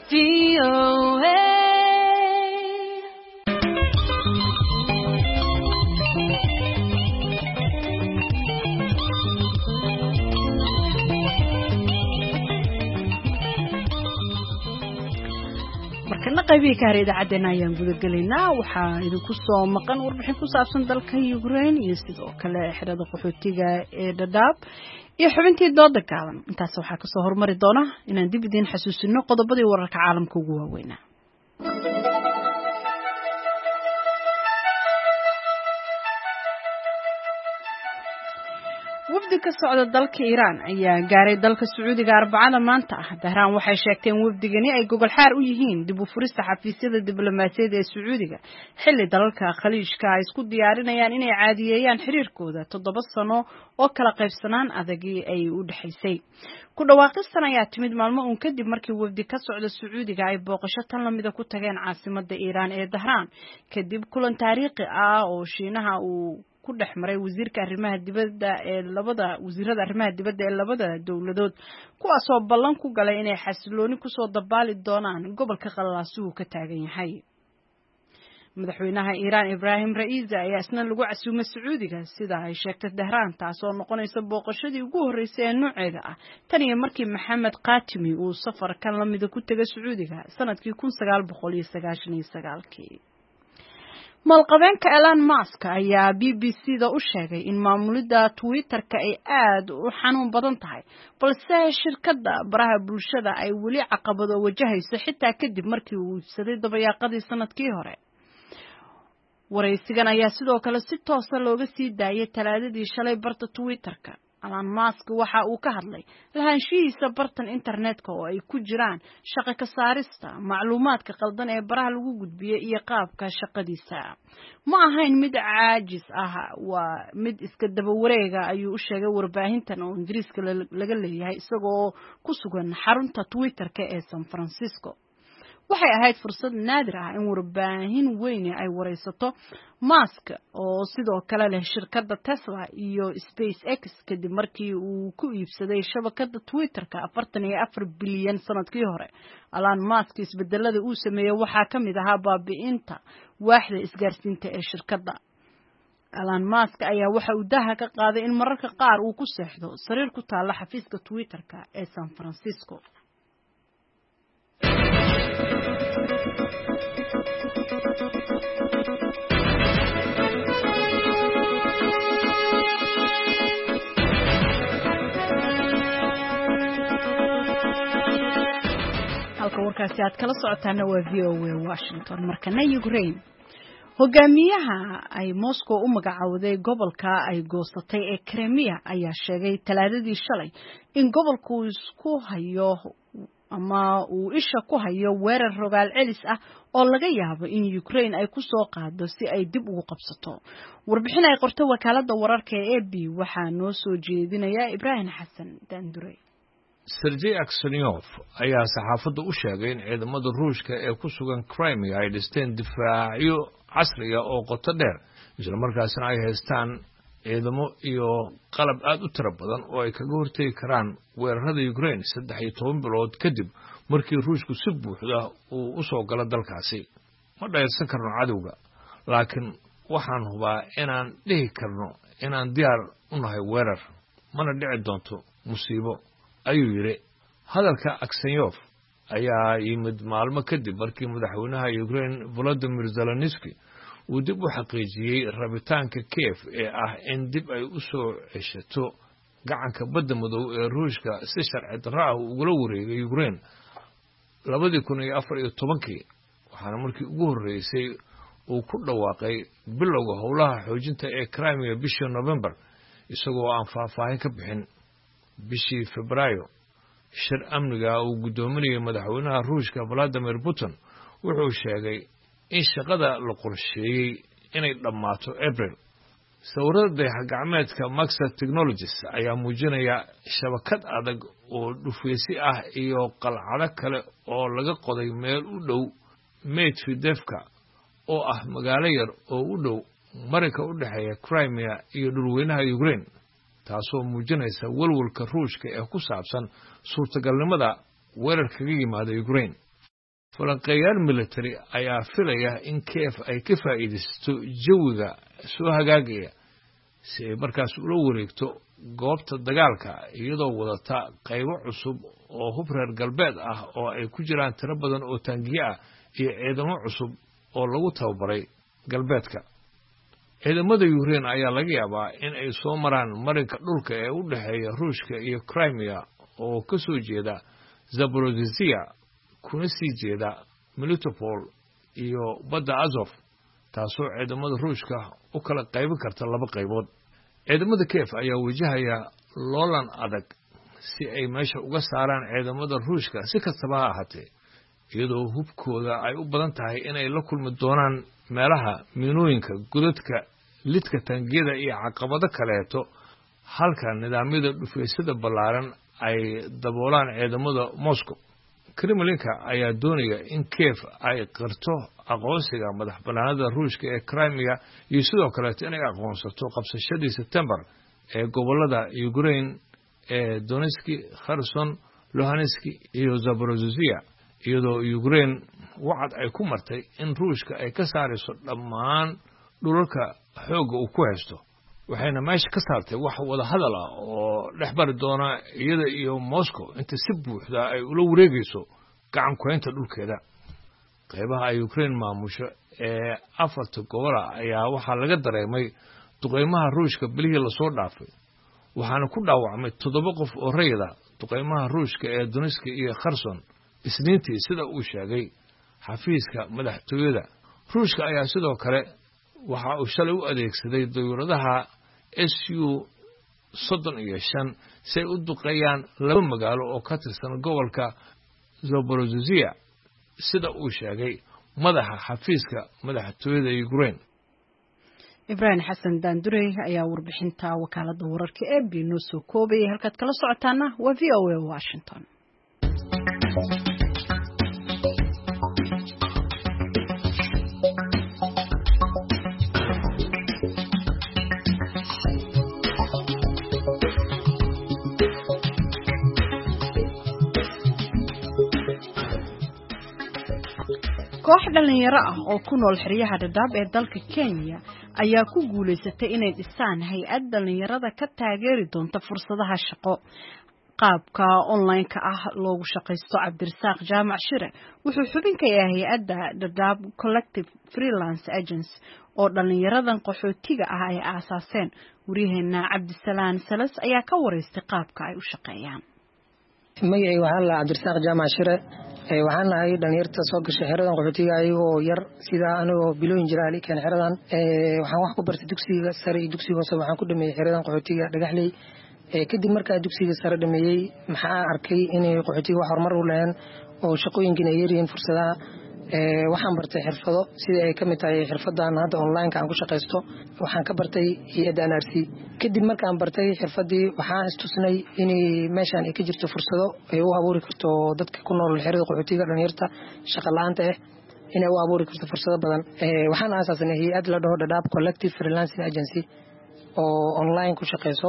S1: qaybiga ka hareeda cadeena ayaan guda galaynaa waxaa idinku soo maqan warbixin ku saabsan dalka Ukraine iyo sidoo kale xirada qaxootiga ee Dadaab iyo xubintii dooda gaaban intaas waxaa ka soo hormari doona inaan dib idin xasuusino qodobadii wararka caalamka ugu waaweynaa wafdi ka socda dalka Iran ayaa gaaray dalka Sacuudiga Arbacada maanta Dahraan waxay sheegteen wafdigani ay gogol xaar u yihiin dib u furista xafiisyada diblomaasiyadda ee Sacuudiga xilli dalalka Khaliijka ay isku diyaarinayaan inay caadiyeeyaan xiriirkooda 7 sano oo kala qaybsanaan adagii ay u dhaxaysay ku dhawaaqistan ayaa timid maalmo uun kadib markii wafdi ka socda Sacuudiga ay booqasho tan lamida ku tageen caasimadda Iran ee Dahraan kadib kulan taariikhi ah oo Shiinaha uu ku dhaxmaray wasiirka arrimaha dibadda ee labada dawladood kuwaas oo ballan ku galay inay xasilooni ku soo dabaali doonaan gobolka Qalaasuhu ka taagan yahay madaxweynaha Iran Ibrahim Raisi ayaa isna lagu casuumay Sacuudiga sida ay sheegtay Dahraan taas oo noqonaysa booqashadii ugu horeysay ee nooceeda ah tan iyo markii Maxamed Qatimi uu safar kan la mid ku tagay Sacuudiga sanadkii 1999 malqabeenka Elon Musk ayaa BBC-da u sheegay in maamulidda Twitter-ka ay aad u xanuun badan tahay balse shirkadda baraha bulshada ay weli caqabado wajahayso xitaa kadib markii uu iibsaday dabayaaqadii sanadkii hore waraysigan ayaa sidoo kale si toos ah looga sii daayay talaadadii shalay barta Twitter-ka Elon Musk waxa uu ka hadlay lahaanshihiisa bartan internetka oo ay ku jiraan shaqo ka saarista macluumaadka qaldan ee baraha lagu gudbiyay iyo qaabka shaqadiisa ma ahayn mid caajis ah waa mid iska daba wareega ayuu u sheegay warbaahintan oo Ingiriiska laga leeyahay isagoo ku sugan xarunta Twitter-ka ee San Francisco waxay ahayd fursad naadir ah in warbaahin weyn ay wareysato Musk oo sidoo kale leh shirkadda Tesla iyo SpaceX kadib markii uu ku iibsaday shabakadda Twitter-ka 44 bilyan sanadkii hore Elon Musk isbedelada uu sameeyay waxaa ka mid ahaa baabi'inta waaxda isgaarsiinta ee shirkadda Elon Musk ayaa waxa uu daha ka qaaday in mararka qaar uu ku seexdo sariir ku taala xafiiska Twitter-ka ee San Francisco warkaasi aad kala socotaana waa VOA Washington markana Ukraine hogaamiyaha ay Moscow u magacawday gobolka ay goosatay ee Crimea ayaa sheegay talaadadii shalay in gobolku isku hayo ama uu isha ku hayo weerar rogaal celis ah oo laga yaabo in Ukraine ay ku soo qaado si ay dib ugu qabsato warbixin ay qortay wakaaladda wararka ee AP waxaa noo soo jeedinaya Ibrahim Xasan Dandure
S12: Sergey Aksyonov ayaa saxaafadda u sheegay in ciidamada Ruushka ee ku sugan Crimea ay dhisteen difaacyo casri ah oo qoto dheer isla markaasna ay haystaan ciidamo iyo qalab aad u tiro badan oo ay kaga hortagi karaan weerarada Ukraine 13 bilood kadib markii Ruushku si buuxda uu u soo galay dalkaasi ma dhaysan karno cadowga laakiin waxaan hubaa inaan dhihi karno inaan diyaar u nahay weerar mana dhici doonto musiibo ayuu yiri hadalka Aksyonov ayaa yimid maalmo kadib markii madaxweynaha Ukraine Volodymyr Zelensky uu dib u xaqiijiyay rabitaanka Kiev ee ah in dib ay u soo ceshato gacanka badda madow ee Ruushka si sharci darro ah ugu wareegay Ukraine 2014 waxaana markii ugu horeysay uu ku dhawaaqay bilowga howlaha xoojinta ee Crimea bishii November isagoo aan faahfaahin ka bixin bishii Febraayo shir amniga uu gudoominayay madaxweynaha Ruushka Vladimir Putin wuxuu sheegay in shaqada la qorsheeyay inay dhammaato April sawirada dayax-gacmeedka Maxar Technologies ayaa muujinaya shabakad adag oo dhufeesi ah iyo qalcado kale oo laga qoday meel u dhow Medvedevka oo ah magaalo yar oo u dhow marinka u dhexeeya Crimea iyo dhulweynaha Ukraine taasoo muujinaysa walwalka Ruushka ee ku saabsan suurtagalnimada weerar kaga yimaada Ukraine falanqeeyaal military ayaa filaya in Kiev ay ka faa'iidaysato jawiga soo hagaagaya si ay markaas ula wareegto goobta dagaalka iyadoo wadata qaybo cusub oo hub reer galbeed ah oo ay ku jiraan tiro badan oo taangiye ah iyo ciidamo cusub oo lagu tababaray galbeedka. ciidamada Ukraine ayaa laga yaabaa in ay soo maraan marinka dhulka ee u dhaxeeya Ruushka iyo Crimea oo ka soo jeeda Zaporozhye kuna sii jeeda Melitopol iyo badda Azov, taasoo ciidamada Ruushka u kala qaybin karta laba qaybood. ciidamada Kiev ayaa wajahaya loolan adag si ay meesha uga saaraan ciidamada Ruushka si kastaba ha ahaatee, iyadoo hubkooda ay u badan tahay inay la kulmi doonaan meelaha miinooyinka, godadka, lidka taangiyada iyo caqabado kaleeto, halka nidaamyada dhufeysada ballaaran ay daboolaan ciidamada Moscow. Kremlinka ayaa doonaya in Kiev ay qirto aqoonsiga madax bannaanida Ruushka ee Crimea iyo sidoo kale inay aqoonsato qabsashadii September ee gobolada Ukraine ee Donetsk, Kherson, Luhansk iyo Zaporozhye, iyadoo Ukraine wacad ay ku martay in Ruushka ay ka saarayso dhammaan dhulalka xoogga uu ku haysto, waxayna meesha ka saartay wax wada hadal ah oo dhex bari doona iyada iyo Moscow inta si buuxda ay ula wareegayso gacan ku haynta dhulkeeda. qaybaha ay Ukraine maamusho ee 4 gobol ayaa waxaa laga dareemay duqeymaha Ruushka bilihii la soo dhaafay, waxaana ku dhaawacmay 7 qof oo rayida duqeymaha Ruushka ee Donetsk iyo Kherson Isniintii, sida uu sheegay xafiiska madaxtooyada. Ruushka ayaa sidoo kale waxa uu shalay u adeegsaday dawladaha Su-35 si ay u duqeeyaan 2 magaalo oo ka tirsan gobolka Zaporozhye, sida uu sheegay madaxa xafiiska madaxtooyada Ukraine.
S1: Ibrahim Xasan Daandurey ayaa warbixinta wakaaladda wararka AB noo soo koobay. halkaad kala socotaana waa VOA Washington. koox dhalinyaro ah oo ku nool xeryaha Dadaab ee dalka Kenya ayaa ku guuleysatay inay dhisaan hay'ad dhalinyarada ka taageeri doonta fursadaha shaqo. qaabka online-ka ah loogu shaqaysto Cabdirasaaq Jaamac Shire wuxuu xubin ka yahay hay'adda Dadaab Collective Freelance Agency oo dhalinyaradan qaxootiga ah ay aasaaseen. wariyaheena Cabdisalaan Salas ayaa ka wareystay qaabka ay u shaqeeyaan.
S13: magacayga waxaa la Cabdirasaaq Jaamac Shire waxaan nahay dhalinyarta soo gashay xeradan qaxootiga ayagoo yar sida anigoo bilooyin jira keen xeradan waxaan wax ku bartay dugsiga sare iyo dugsiga hoose. waxaan ku dhameeyay xeradan qaxootiga Dhagaxley. kadib markaa dugsiga sare dhameeyay maxaa arkay inay qaxootiga wax horumar u leeyeen oo shaqooyinkan ay yaryihiin fursadaha. waxaan bartay xirfado sida ay kamid tahay xirfadan hadda online-ka aan ku shaqaysto. waxaan ka bartay hay'adda NRC. kadib markaan bartay xirfadii waxaan istusnay in meeshan ay ka jirto fursado ay u abuuri karto dadka ku nool xerada qaxootiga dhalinyarta shaqo la'aanta ah inay u abuuri karto fursado badan. waxaan aasaasnay hay'ad la dhaho Dadaab Collective Freelance Agency oo online ku shaqeyso.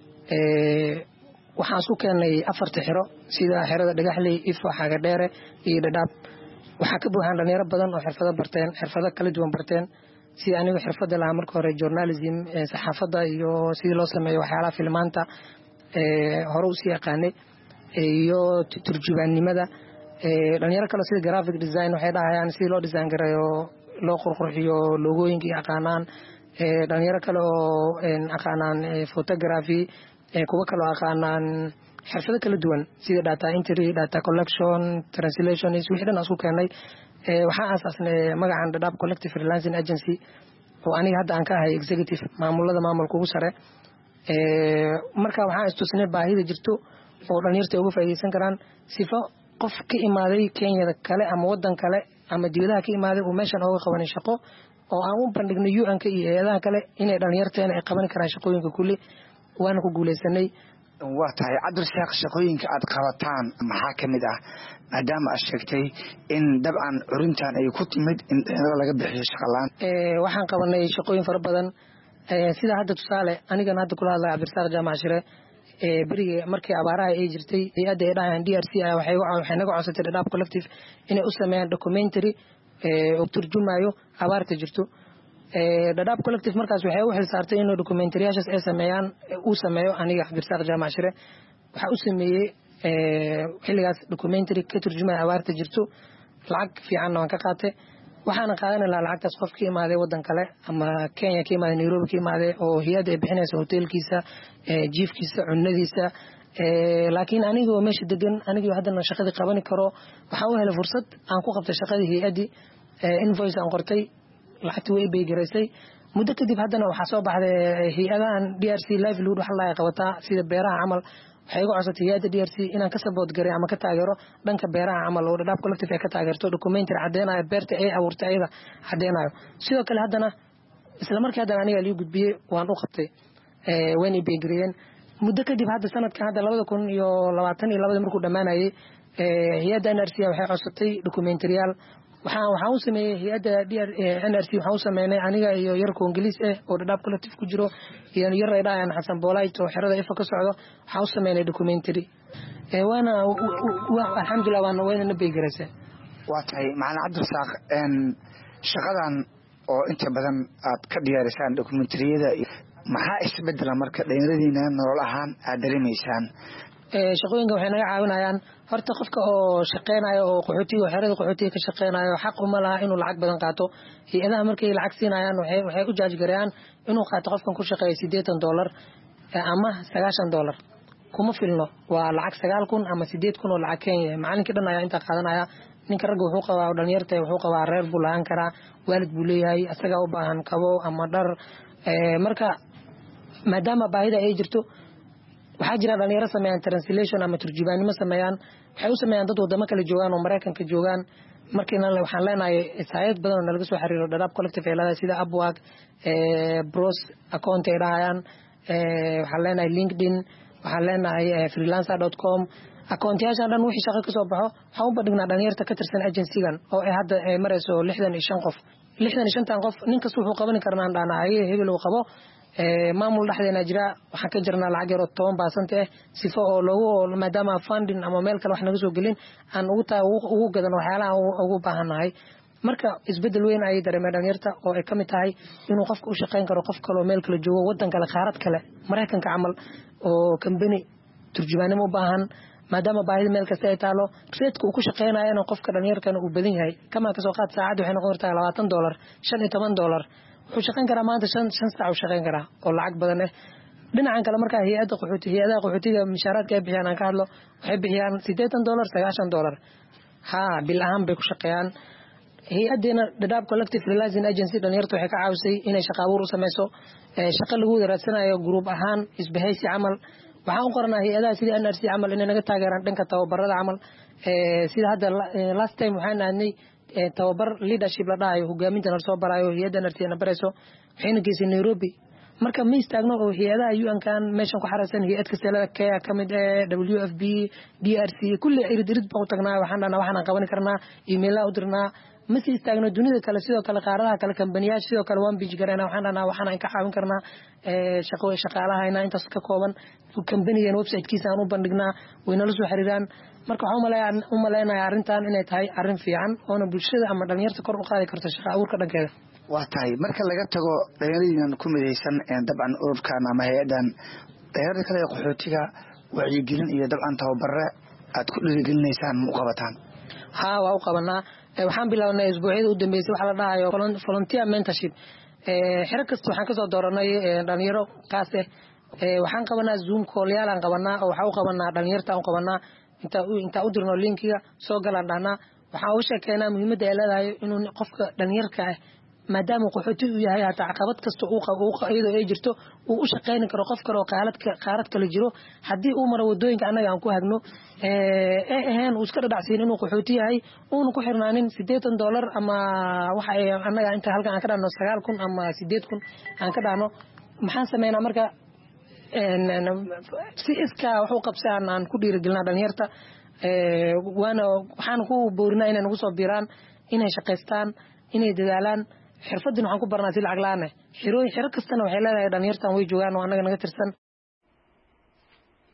S13: waxaan isku keenay 4 xero sida xerada Dhagaxley, Ifo, Xagadheere iyo Dadaab. waxaa ka buuxaan dhalinyaro badan oo xirfado kala duwan barteen sida aniga xirfada lahaa marka hore journalism, saxaafadda iyo sidii loo sameeyo waxyaalaha filmaanta hore u sii yaqaanay iyo turjubaannimada. dhalinyaro kale sida graphic design waxay dhahayaan sidii loo design gareeyo loo qurqurxiyo logooyinka iyo aqaanaan. dhalinyaro kale oo aqaanaan photography, kuwa kale oo aqaanaan xirfado kala duwan sida data entry, data collection, translation wixii dhan isku keenay. waxaan aasaasnay magacan Dadaab Collective Freelance Agency oo aniga hadda aan ka ahay executive maamulka ugu sare. marka waxaan istusnay baahida jirto oo dhalinyarta uga faa'iideysan karaan sifo qof ka imaaday Kenya kale ama wadan kale ama dibadaha ka imaaday oo meeshan uga qabanay shaqo oo aan u bandhignay UN-ka iyo hay'adaha kale inay dhalinyarteena ay qaban karaan shaqooyinka kulli. waana ku guuleysanay.
S14: waa tahay Cabdirasaaq, shaqooyinka aad qabataan maxaa kamid ah maadaama aad sheegtay in dabcan curintan ay ku timid in dhalinyarada laga bixiyo shaqo la'aan?
S13: waxaan qabanay shaqooyin fara badan sida hadda tusaale anigan hadda kula hadlay Cabdirasaaq Jaamac Shire beriga markii abaaraha ay jirtay hay'adda ay dhahaan DRC waxay naga codsatay Dadaab Collective inay u sameeyaan documentary oo turjumayo abaarta jirto. Dadaab Collective markaas waxay u xilsaartay inuu documentary-yaashaas ay sameeyaan uu sameeyo aniga Cabdirasaaq Jaamac Shire waxa uu sameeyay xilligaas documentary ka turjumaya abaarta jirto lacag fiican waan ka qaatay waxaan qaadanay lacagtaas qofkii imaaday wadan kale ama Kenya ka imaaday Nairobi ka imaaday oo hay'adda ay bixinayso hotelkiisa jiifkiisa cunadiisa laakiin aniga oo meesha degan aniga haddana shaqadii qaban karo waxa uu helay fursad aan ku qabtay shaqadii hay'adii invoice aan qortay lacagtii way bay gareysay muddo kadib haddana waxa soo baxday hay'adahan DRC livelihood waxa la qabataa sida beeraha camal waxay ugu codsatay hay'adda DRC inaan ka support gareeyo ama ka taageero dhanka beeraha camal oo Dadaab Collective ay ka taageerto documentary cadeynayo beerta ay abuurtay ayada cadeynayo sidoo kale haddana isla markii haddana aniga la gudbiyay waan u qabtay wayna bay gareeyeen muddo kadib hadda sanadkan hadda 2022 markuu dhamaanayay hay'adda NRC waxay codsatay documentary-yaal waxaan u sameeyay hay'adda NRC waxaan u sameeynay aniga iyo yar Koongaliis oo Dadaab Collective ku jiro iyo yar Reedaan Xasan Boolay oo xirada ifa ka socdo waxaan u sameeynay documentary waana alxamdulillah waana wayna beegareysay
S14: waa tahay macallin Cabdirasaaq shaqadan oo inta badan aad ka diyaarisaan documentary-yada maxaa isbedela marka dhalinyaradiina nolol ahaan aad dareemaysaan
S13: shaqooyinka waxay naga caawinayaan horta qofka oo shaqeynayo oo qaxootiga xerada qaxootiga ka shaqeynayo xaq uma laha inuu lacag badan qaato hay'adaha markay lacag siinayaan waxay u jaaj gareeyaan inuu qaato qofkan ku shaqeeyo $80 ama $90 kuma filno waa lacag 9,000 ama 8,000 oo lacag Kenya macalinka dhan ayaa inta qaadanaya ninka rag wuxuu qabaa dhalinyarta wuxuu qabaa reer buu laan karaa waalid buu leeyahay asaga u baahan kabo ama dhar marka maadaama baahida ay jirto waxaa jira dhalinyaro sameeyaan translation ama turjubaanimo sameeyaan waxay u sameeyaan dad wadamo kale joogaan oo Mareykanka joogaan markiina waxaan leenahay hay'ad badan oo nalaga soo xiriiro Dadaab Collective ee leedahay sida Upwork Bros account ay dhahayaan waxaan leenahay LinkedIn waxaan leenahay freelancer.com account-yaashan dhan wixii shaqo ka soo baxo waxaan u badhignaa dhalinyarta ka tirsan agency-gan oo ay hadda marayso 65 qof 65 qof ninkas wuxuu qaban karnaa dhaanahay hebel uu qabo maamul dhaxdeena jira waxaan ka jirnaa lacag yar oo 10% sifo oo loogu maadaama funding ama meel kale wax naga soo gelin aan ugu gadan waxyaalaha ugu baahanahay marka isbedel weyn ay dareemeen dhalinyarta oo ay kamid tahay inuu qofka u shaqeyn karo qof kale oo meel kale joogo wadan kale qaarad kale Mareykanka camal oo company turjubaanimo u baahan maadaama baahida meel kasta ay taalo reedka uu ku shaqeynayana qofka dhalinyarkan uu badan yahay kama ka soo qaad saacad waxay noqon kartaa $20 $15 wuxuu shaqeyn karaa maanta 5 saac uu shaqeyn karaa oo lacag badan dhinacan kale marka hay'adaha qaxootiga mishaaraadka ay bixiyaan aan ka hadlo waxay bixiyaan $80 $90 bil ahaan bay ku shaqeeyaan hay'addeena Dadaab Collective Freelancing Agency dhalinyarta waxay ka caawisay inay shaqo abuur u sameyso shaqo lagu raadsanayo group ahaan isbahaysi camal waxaan u qornaa hay'adaha sida NRC camal inay naga taageeraan dhanka tababarada camal sida hadda last time waxaan aadnay tababar leadership la dhahayo hogaaminta la soo barayo hay'adda NRC na barayso waxayna geysay Nairobi marka ma istaagno oo hay'adaha UN kan meeshan ku xaraysan hay'ad kasta la ka kamid WFP DRC kulli irid baa u tagnaa waxaan qaban karnaa email u dirnaa ma sii istaagno dunida kale sidoo kale qaaradaha kale kambaniyada sidoo kale one page gareena waxaan ka caawin karnaa shaqaalahayna intaas ka kooban kambanigan website-kiisa aan u bandhignaa wayna la soo xiriiraan marka waxaan u maleynayaa arrintan inay tahay arrin fiican oo bulshada ama dhalinyarta kor u qaadi karto shaqo abuurka dhankeeda
S14: waa tahay marka laga tago dhalinyaradiinan ku midaysan dabcan ururkan ama hay'adan dhalinyarada kale qaxootiga wacyigelin iyo dabcan tababare aad ku dhiirigelinaysaan ma u qabataan
S13: waa u qabanaa waxaan bilaabnay isbuucyada u dambeysay waxa la dhahayo volunteer mentorship xirag kasta waxaan ka soo dooranay dhalinyaro qaas waxaan qabanaa Zoom call-yaal aan qabanaa oo waxa u qabanaa dhalinyarta aan qabanaa inta u dirno linkiga soo galaan dhana waxa uu sheekeynaa muhiimadda ay leedahay inuu qofka dhalinyarka maadaama qaxooti uu yahay hata caqabad kasta uu qabo iyadoo ay jirto uu u shaqeyn karo qof kale oo qaarad kale jiro hadii uu maro wadooyinka anaga aan ku hagno ahaan uu iska dhacsiin inuu qaxooti yahay uu ku xirnaanin $80 ama waxa ay anaga inta halkan aan ka dhano 9,000 ama 8,000 aan ka dhano maxaan sameeynaa marka si iska wuxuu qabsaan aan ku dhiirigelinaa dhalinyarta waxaan ku boorinaa inay nagu soo biiraan inay shaqeystaan inay dadaalaan xirfaddan waxaan ku barnaa si lacag la'aan xiro kastana waxay leedahay dhalinyartan way joogaan oo anaga naga tirsan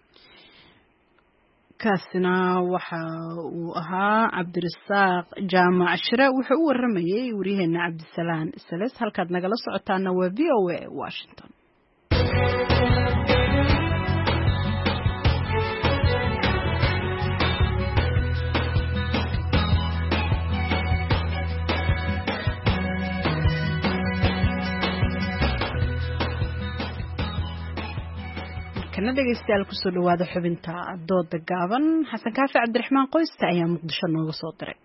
S1: kaasina waxa uu ahaa cabdirasaaq jaamac shire wuxuu u waramayay wariyaheena cabdisalaan salas halkaad nagala socotaana waa VOA Washington. kana dhageystayaal ku soo dhawaada xubinta dooda gaaban xasan kaafi cabdiraxmaan qoysta ayaa muqdisho nooga soo diray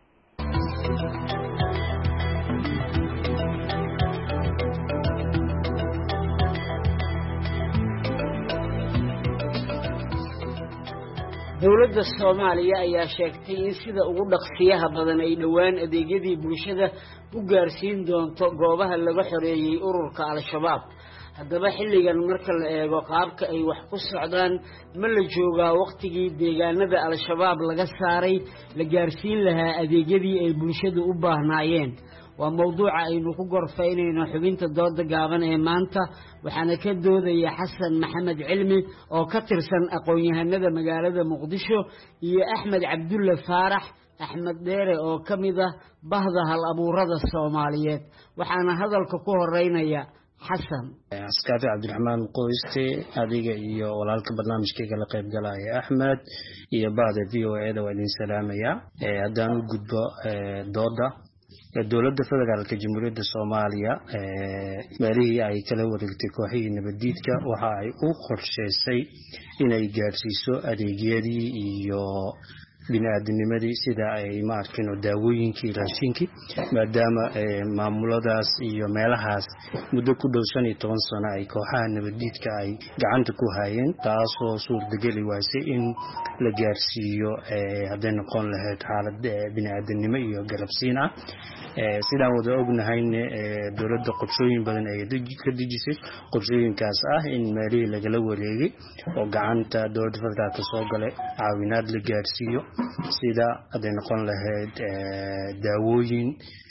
S15: dowladda Soomaaliya ayaa sheegtay in sida ugu dhaqsiyaha badan ay dhawaan adeegyadii bulshada u gaarsiin doonto goobaha laga xoreeyay ururka Al-Shabaab. haddaba xilligan marka la eego qaabka ay wax ku socdaan ma la joogaa waqtigii deegaanada Al-Shabaab laga saaray la gaarsiin lahaa adeegyadii ay bulshadu u baahnaayeen. waa mawduuca aynu ku gorfaynayno xubinta dooda gaaban ee maanta waxaana ka doodaya Xasan Maxamed Cilmi oo ka tirsan aqoon-yahanada magaalada Muqdisho iyo Axmed Cabdulla Faarax Axmed Dheere oo kamid ah bahda hal abuurada Soomaaliyeed waxaana hadalka ku horeynaya Xasan
S16: askaafi Cabdiraxmaan qoyste adiga iyo walaalka barnaamijkayga la qayb galaya Axmed iyo bahda VOA-da waa idin salaamaya haddaan u gudbo dooda dowladda federaalka Jamhuuriyadda Soomaaliya meelihii ay kala wareegtay kooxihii nabadiidka waxa ay u qorsheysay inay gaarsiiso adeegyadii iyo bini'aadamnimadii sida ay maarkino daawooyinkii raashinkii maadaama maamuladaas iyo meelahaas muddo ku dhow 15 sano ay kooxaha nabadiidka ay gacanta ku hayeen taasoo suurtageli waysay in la gaarsiiyo hadday noqon lahayd xaalad bini'aadamnimo iyo garabsiin ah sidaan wada ognahay dowladda qorshooyin badan ay ka dejisay qorshooyinkaas ah in meelihii lagala wareegay oo gacanta dowladda federaalka soo galay caawinaad la gaarsiiyo sida hadday noqon lahayd daawooyin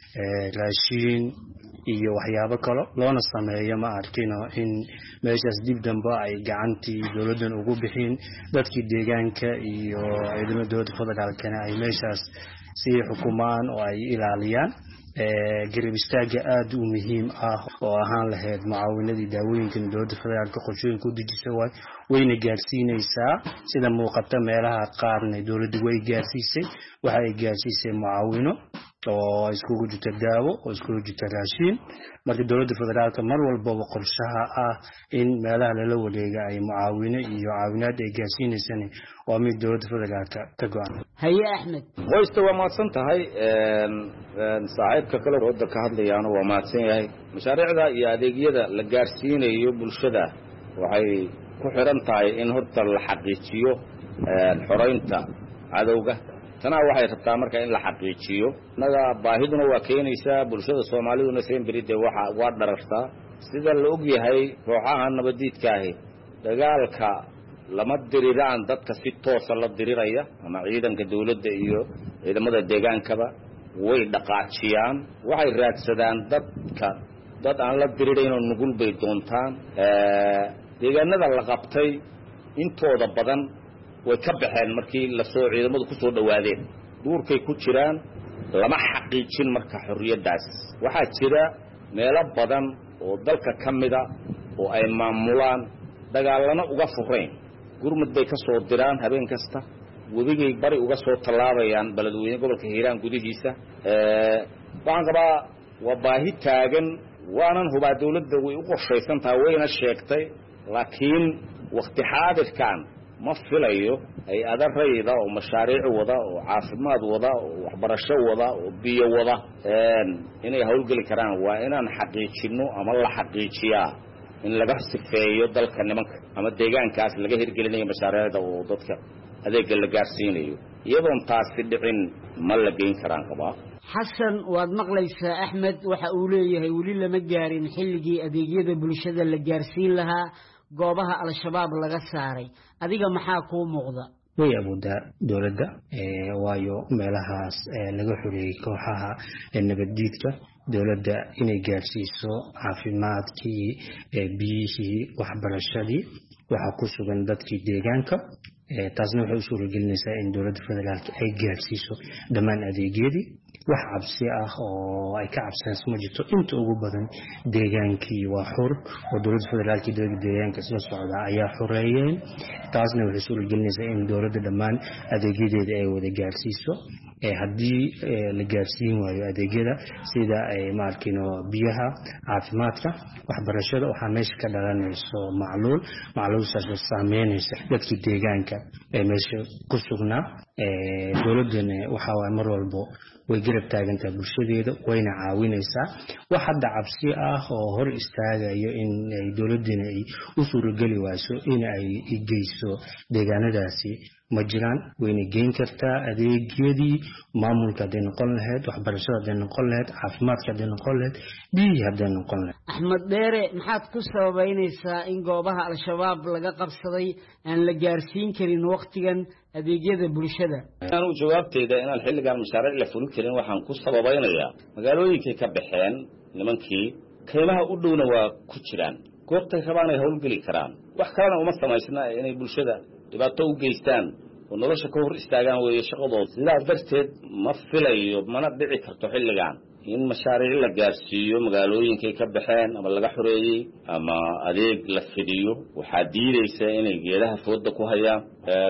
S16: raashiin iyo waxyaabo kale loona sameeyo ma arkino in meeshaas dib dambe ay gacantii dowladdan ugu bixin dadkii deegaanka iyo ciidamada dowladda federaalkana ay meeshaas si xukumaan oo ay ilaaliyaan garab istaaga aad u muhiim ah oo ahaan lahayd mucaawinadii daawooyinkan dowladda federaalka qorshooyinka u dejisay wayna gaarsiinaysaa sida muuqata meelaha qaarna dowladdu way gaarsiisay waxa ay gaarsiisay mucaawino oo iskugu jirta daawo oo iskugu jirta raashiin marka dowladda federaalka mar walba qorshaha ah in meelaha lala wareega ay mucaawino iyo caawinaad ay gaarsiinaysan waa mid dowladda federaalka ka go'an
S15: haye Axmed
S17: qoysta waa maadsan tahay saaxiibka kale oo ka hadlayaana waa maadsan yahay mashaariicda iyo adeegyada la gaarsiinayo bulshada waxay ku xiran tahay in horta la xaqiijiyo xoreynta cadawga tana waxay rabtaa marka in la xaqiijiyo naga baahiduna waa keenaysaa bulshada Soomaaliduna seenbiride waa dharartaa sida la og yahay kooxaha nabadiidka ah dagaalka lama diriraan dadka si toos ah la diriraya ama ciidanka dawladda iyo ciidamada deegaankaba way dhaqaajiyaan waxay raadsadaan dad aan la dirirayn oo nugul bay doontaan deegaanada la qabtay intooda badan way ka baxeen markii la soo ciidamadu ku soo dhawaadeen duurkay ku jiraan lama xaqiijin marka xorriyadaas waxaa jira meelo badan oo dalka kamida oo ay maamulaan dagaalana uga fureen gurmad bay ka soo diraan habeen kasta wabigay bari uga soo talaabayaan baladweyne gobolka Hiiraan gudihiisa waxaan qabaa waa baahi taagan waanan hubaa dawladda way u qorshaysan tahay wayna sheegtay laakiin waqti xaadirkan ma filayo ay adarayda oo mashaariic wada oo caafimaad wada oo waxbarasho wada oo biyo wada inay hawlgali karaan waa inaan xaqiijino ama la xaqiijiyaa in laga sifeeyo dalka nimanka ama deegaankaas laga hirgelinayo mashaariicda oo dadka adeeg la gaarsiinayo iyadoon taasi dhicin ma la geyn karaan qabaa
S15: Xasan waad maqlaysaa Axmed waxa uu leeyahay wali lama gaarin xilligii adeegyada bulshada la gaarsiin lahaa goobaha Al-Shabaab laga saaray adiga maxaa ku muuqda
S16: way awoodaa dowladda waayo meelahaas laga xoreeyay kooxaha nabadiidka dowladda inay gaarsiiso caafimaadkii biyihii waxbarashadii waxa ku sugan dadkii deegaanka taasna waxay u suuragelinaysaa in dowladda federaalka ay gaarsiiso dhammaan adeegyadii wax cabsi ah oo ay ka cabsanayso ma jirto inta ugu badan deegaankii waa xur oo dowladda federaalka iyo dowladda deegaanka isla socda ayaa xoreeyeen taasna waxay suuragelinaysaa in dowladda dhammaan adeegyadeeda ay wada gaarsiiso haddii la gaarsiin waayo adeegyada sida maarkino biyaha caafimaadka waxbarashada waxaa meesha ka dhalanayso macluulsaas saameynaysa dadkii deegaanka ee meesha ku sugnaa dowladdana waxa waaye mar walbo way garab taagantahay bulshadeeda wayna caawinaysaa wax hadda cabsi ah oo hor istaagayo in dowladdana ay u suurageli wayso in ay geyso deegaanadaasi ma jiraan wayna geyn kartaa adeegyadii maamulka hadday noqon lahayd waxbarashada hadday noqon lahayd caafimaadka hadday noqon lahayd biyihii hadday noqon lahayd
S15: axmed dheere maxaad ku sababeynaysaa in goobaha al-shabaab laga qabsaday aan la gaarsiin karin wakhtigan adeegyada bulshada
S17: anu jawaabteyda inaan xilligan mashaariic la fulin karin waxaan ku sababeynayaa magaalooyinkay ka baxeen nimankii qiimaha u dhowna waa ku jiraan goobtay rabaan ay howlgeli karaan wax kalena uma samaysna inay bulshada dhibaato u geystaan oo nolosha ka hor istaagaan weeye shaqadooda sidaas darteed ma filayo mana dhici karto xilligan in mashaariic la gaarsiiyo magaalooyinkay ka baxeen ama laga xoreeyey ama adeeg la fidiyo waxaa diidaysa inay geedaha fooda ku hayaan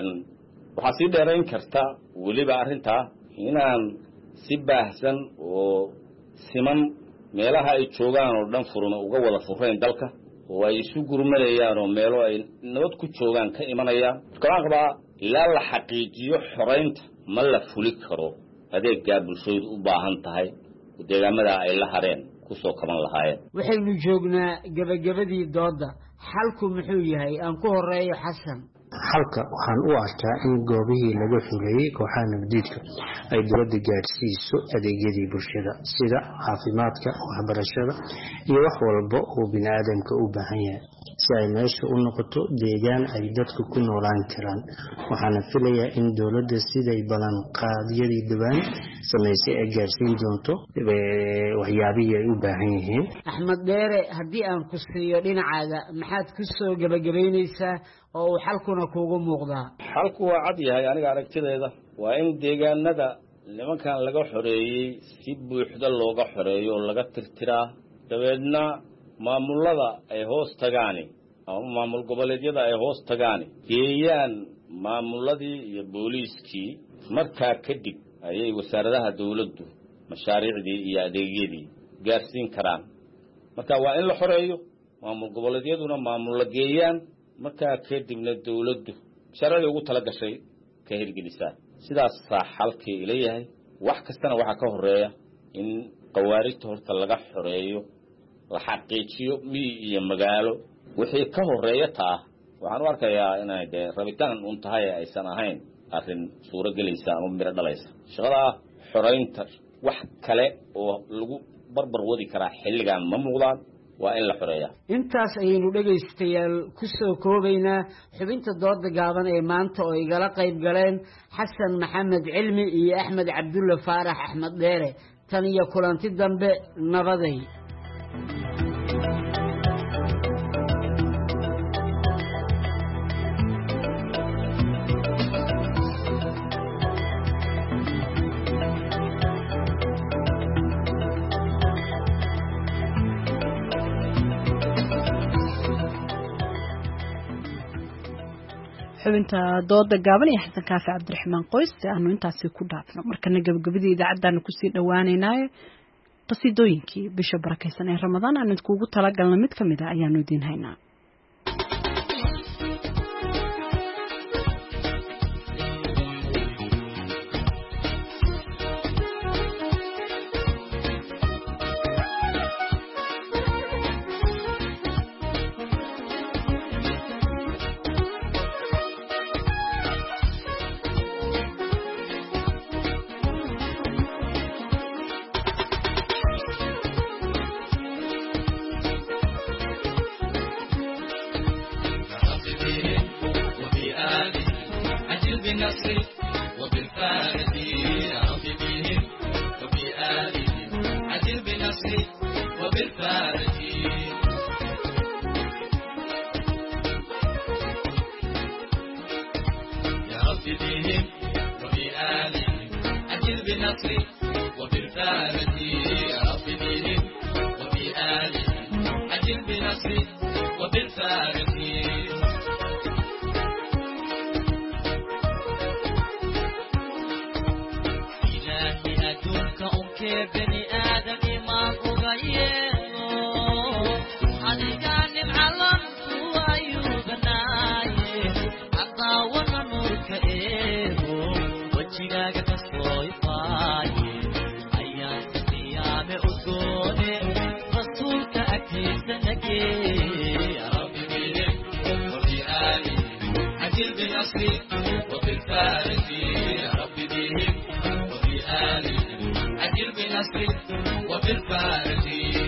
S17: waxaa sii dheerayn karta weliba arrintaa inaan si baahsan oo siman meelaha ay joogaan oo dhan furan uga wada furayn dalka oo ay isu gurmadayaan oo meelo ay nabad ku joogaan ka imanayaan marka waxaan qabaa ilaa la xaqiijiyo xoraynta ma la fuli karo adeeggaa bulshoodu u baahan tahay oo deegaamada ay la hareen kusoo kaban lahaayeen
S15: waxaynu joognaa gabagabadii dooda xalku muxuu yahay aan ku horeeyo xasan
S16: halka waxaan u arkaa in goobihii laga xuleeyey kooxaha nabadiidka ay dowladda gaadhsiiso adeegyadii bulshada sida caafimaadka waxbarashada iyo wax walba oo bini aadamka u baahan yahay si ay meesha u noqoto deegaan ay dadku ku noolaan karaan waxaana filayaa in dowladda siday balan qaadiyadii dhawaan samaysay ay gaarsiin doonto waxyaabihii ay u baahan yihiin
S15: axmed dheere haddii aan ku siiyo dhinacaaga maxaad ku soo gabagabaynaysaa oo uu xalkuna kuugu muuqdaa
S17: xalku waa cad yahay aniga aragtideeda waa in deegaanada nimankan laga xoreeyey si buuxda looga xoreeyo oo laga tirtiraa dabeedna maamulada ay hoos tagaani ama maamul goboleedyada ay hoos tagaani geeyaan maamuladii iyo booliiskii markaa kadib ayay wasaaradaha dawladdu mashaariicdii iyo adeegyadii gaarsiin karaan marka waa in la xoreeyo maamul goboleedyaduna maamulla geeyaan markaa kadibna dawladdu mashaariicdii ugu tala gashay ka hirgelisaa sidaasaa xalkii ila yahay wax kastana waxaa ka horeeya in qawaarijta horta laga xoreeyo la xaqiijiyo miyi iyo magaalo wixii ka horeeya taa waxaan u arkayaa inay dee rabitaan un tahay aysan ahayn arrin suuro gelaysa ama miro dhalaysa shaqada xoreynta wax kale oo lagu barbar wadi karaa xilligan ma muuqdaan waa in la xoreeyaa
S15: intaas ayaynu dhegaystayaal ku soo koobaynaa xubinta dooda gaaban ee maanta oo igala qayb galeen xasan maxamed cilmi iyo axmed cabdulle faarax axmed dheere tan iyo kulanti dambe nabaday
S1: xubinta dooda gaaban iyo xasan kaafi cabdiraxmaan qoys aanu intaasi ku dhaafno markana gabagabadii idaacaddaanu kusii dhawaaneynaayo qasiidooyinkii bisha barakaysan ee ramadaan aanu idkuugu talagalna mid ka mid a ayaanu idiin haynaa
S18: بنصري وبالفارس يا رب بهم وبآلهم عجل بنصري وبالفارس إلهي أدونك أنك بني آدم ما أغيره علي جانب علم وأيوبناي أطاونا نورك إيهو وجهك تصوي فاي أيام القيام أدوني رسولك أكيد سنكي يا رب بهم وبآلهم عجل بنصري وبالفارس يا رب بهم وبآلهم عجل بنصري وبالفارس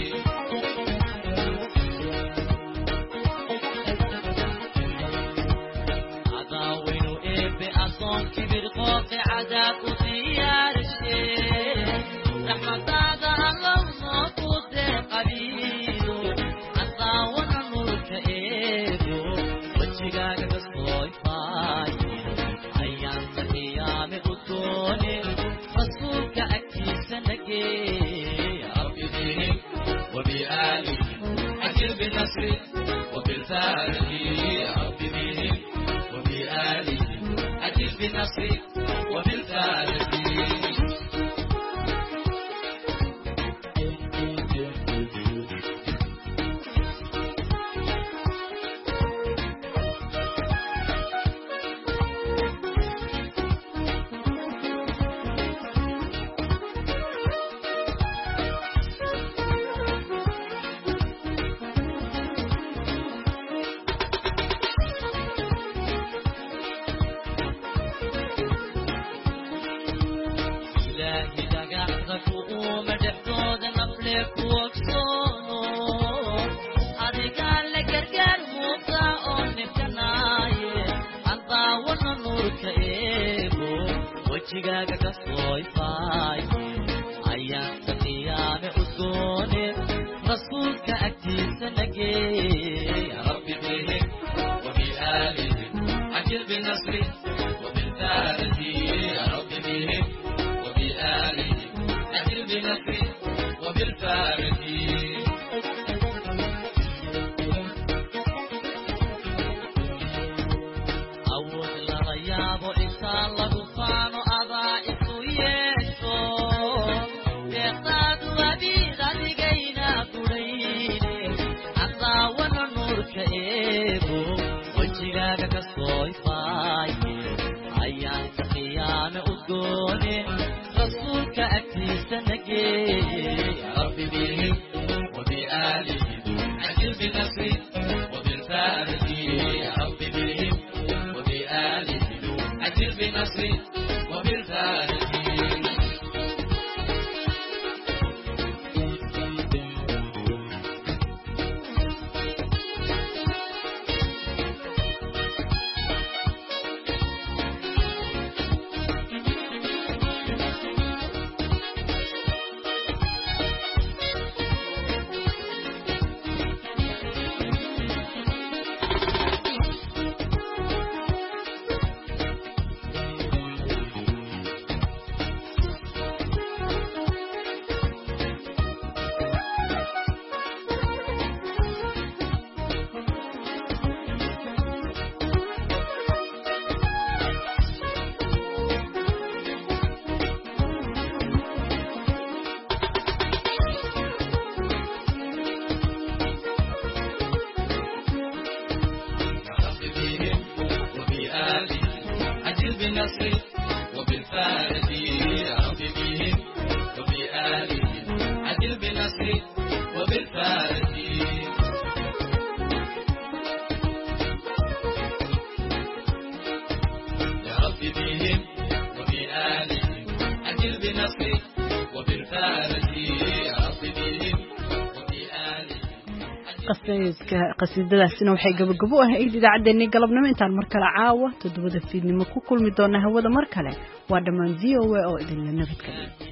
S18: عداوين إبي أصون كبير قوتي عذاب وطيار الشيء رحمة هذا الله نقود قليل عداونا نورك إبو وجهك تصوي فاي أيام القيام أدوني رسولك أكيد سنكي يا رب بهم وبآلهم عجل بنصري وبالفارس يا رب بهم وبآلهم عجل بنصري وبالفارس إلهي دقحتك ومدحتود نفلك وكسونو هذي قال لك رجال موطا نفتناي أنت وانا نورك إيبو وجهك كسوي فاي أيام القيام أدوني رسولك أكيد سنكي يا رب بهم وبآلهم عجل بنصري وبالفارس يا رب بهم وبآلهم عجل بنصري وبالفارس أول لغياب إنسان لغفان أضائف يسو يقتاد وبيغ لغينا قريني أطا ونور كإيبو وجهك كسوي فاي أيام القيام أدوني رسولك أكيد سنكي يا رب بهم وبآلهم عجل بنصري وبالفارس يا رب بهم وبآلهم عجل بنصري وبالفارس بنصري وبالفارس يا رب بهم وبآلهم عجل بنصري وبالفارس يا رب بهم وبآلهم عجل بنصري وبالفارس يا رب بهم
S1: qasiidadaasina waxay gabagabo ah idaacadeenii galabnimo intaan mar kale caawa 7 fiidnimo ku kulmi doona hawada mar kale waa dhamaan VOA oo idin la nabadgeliyo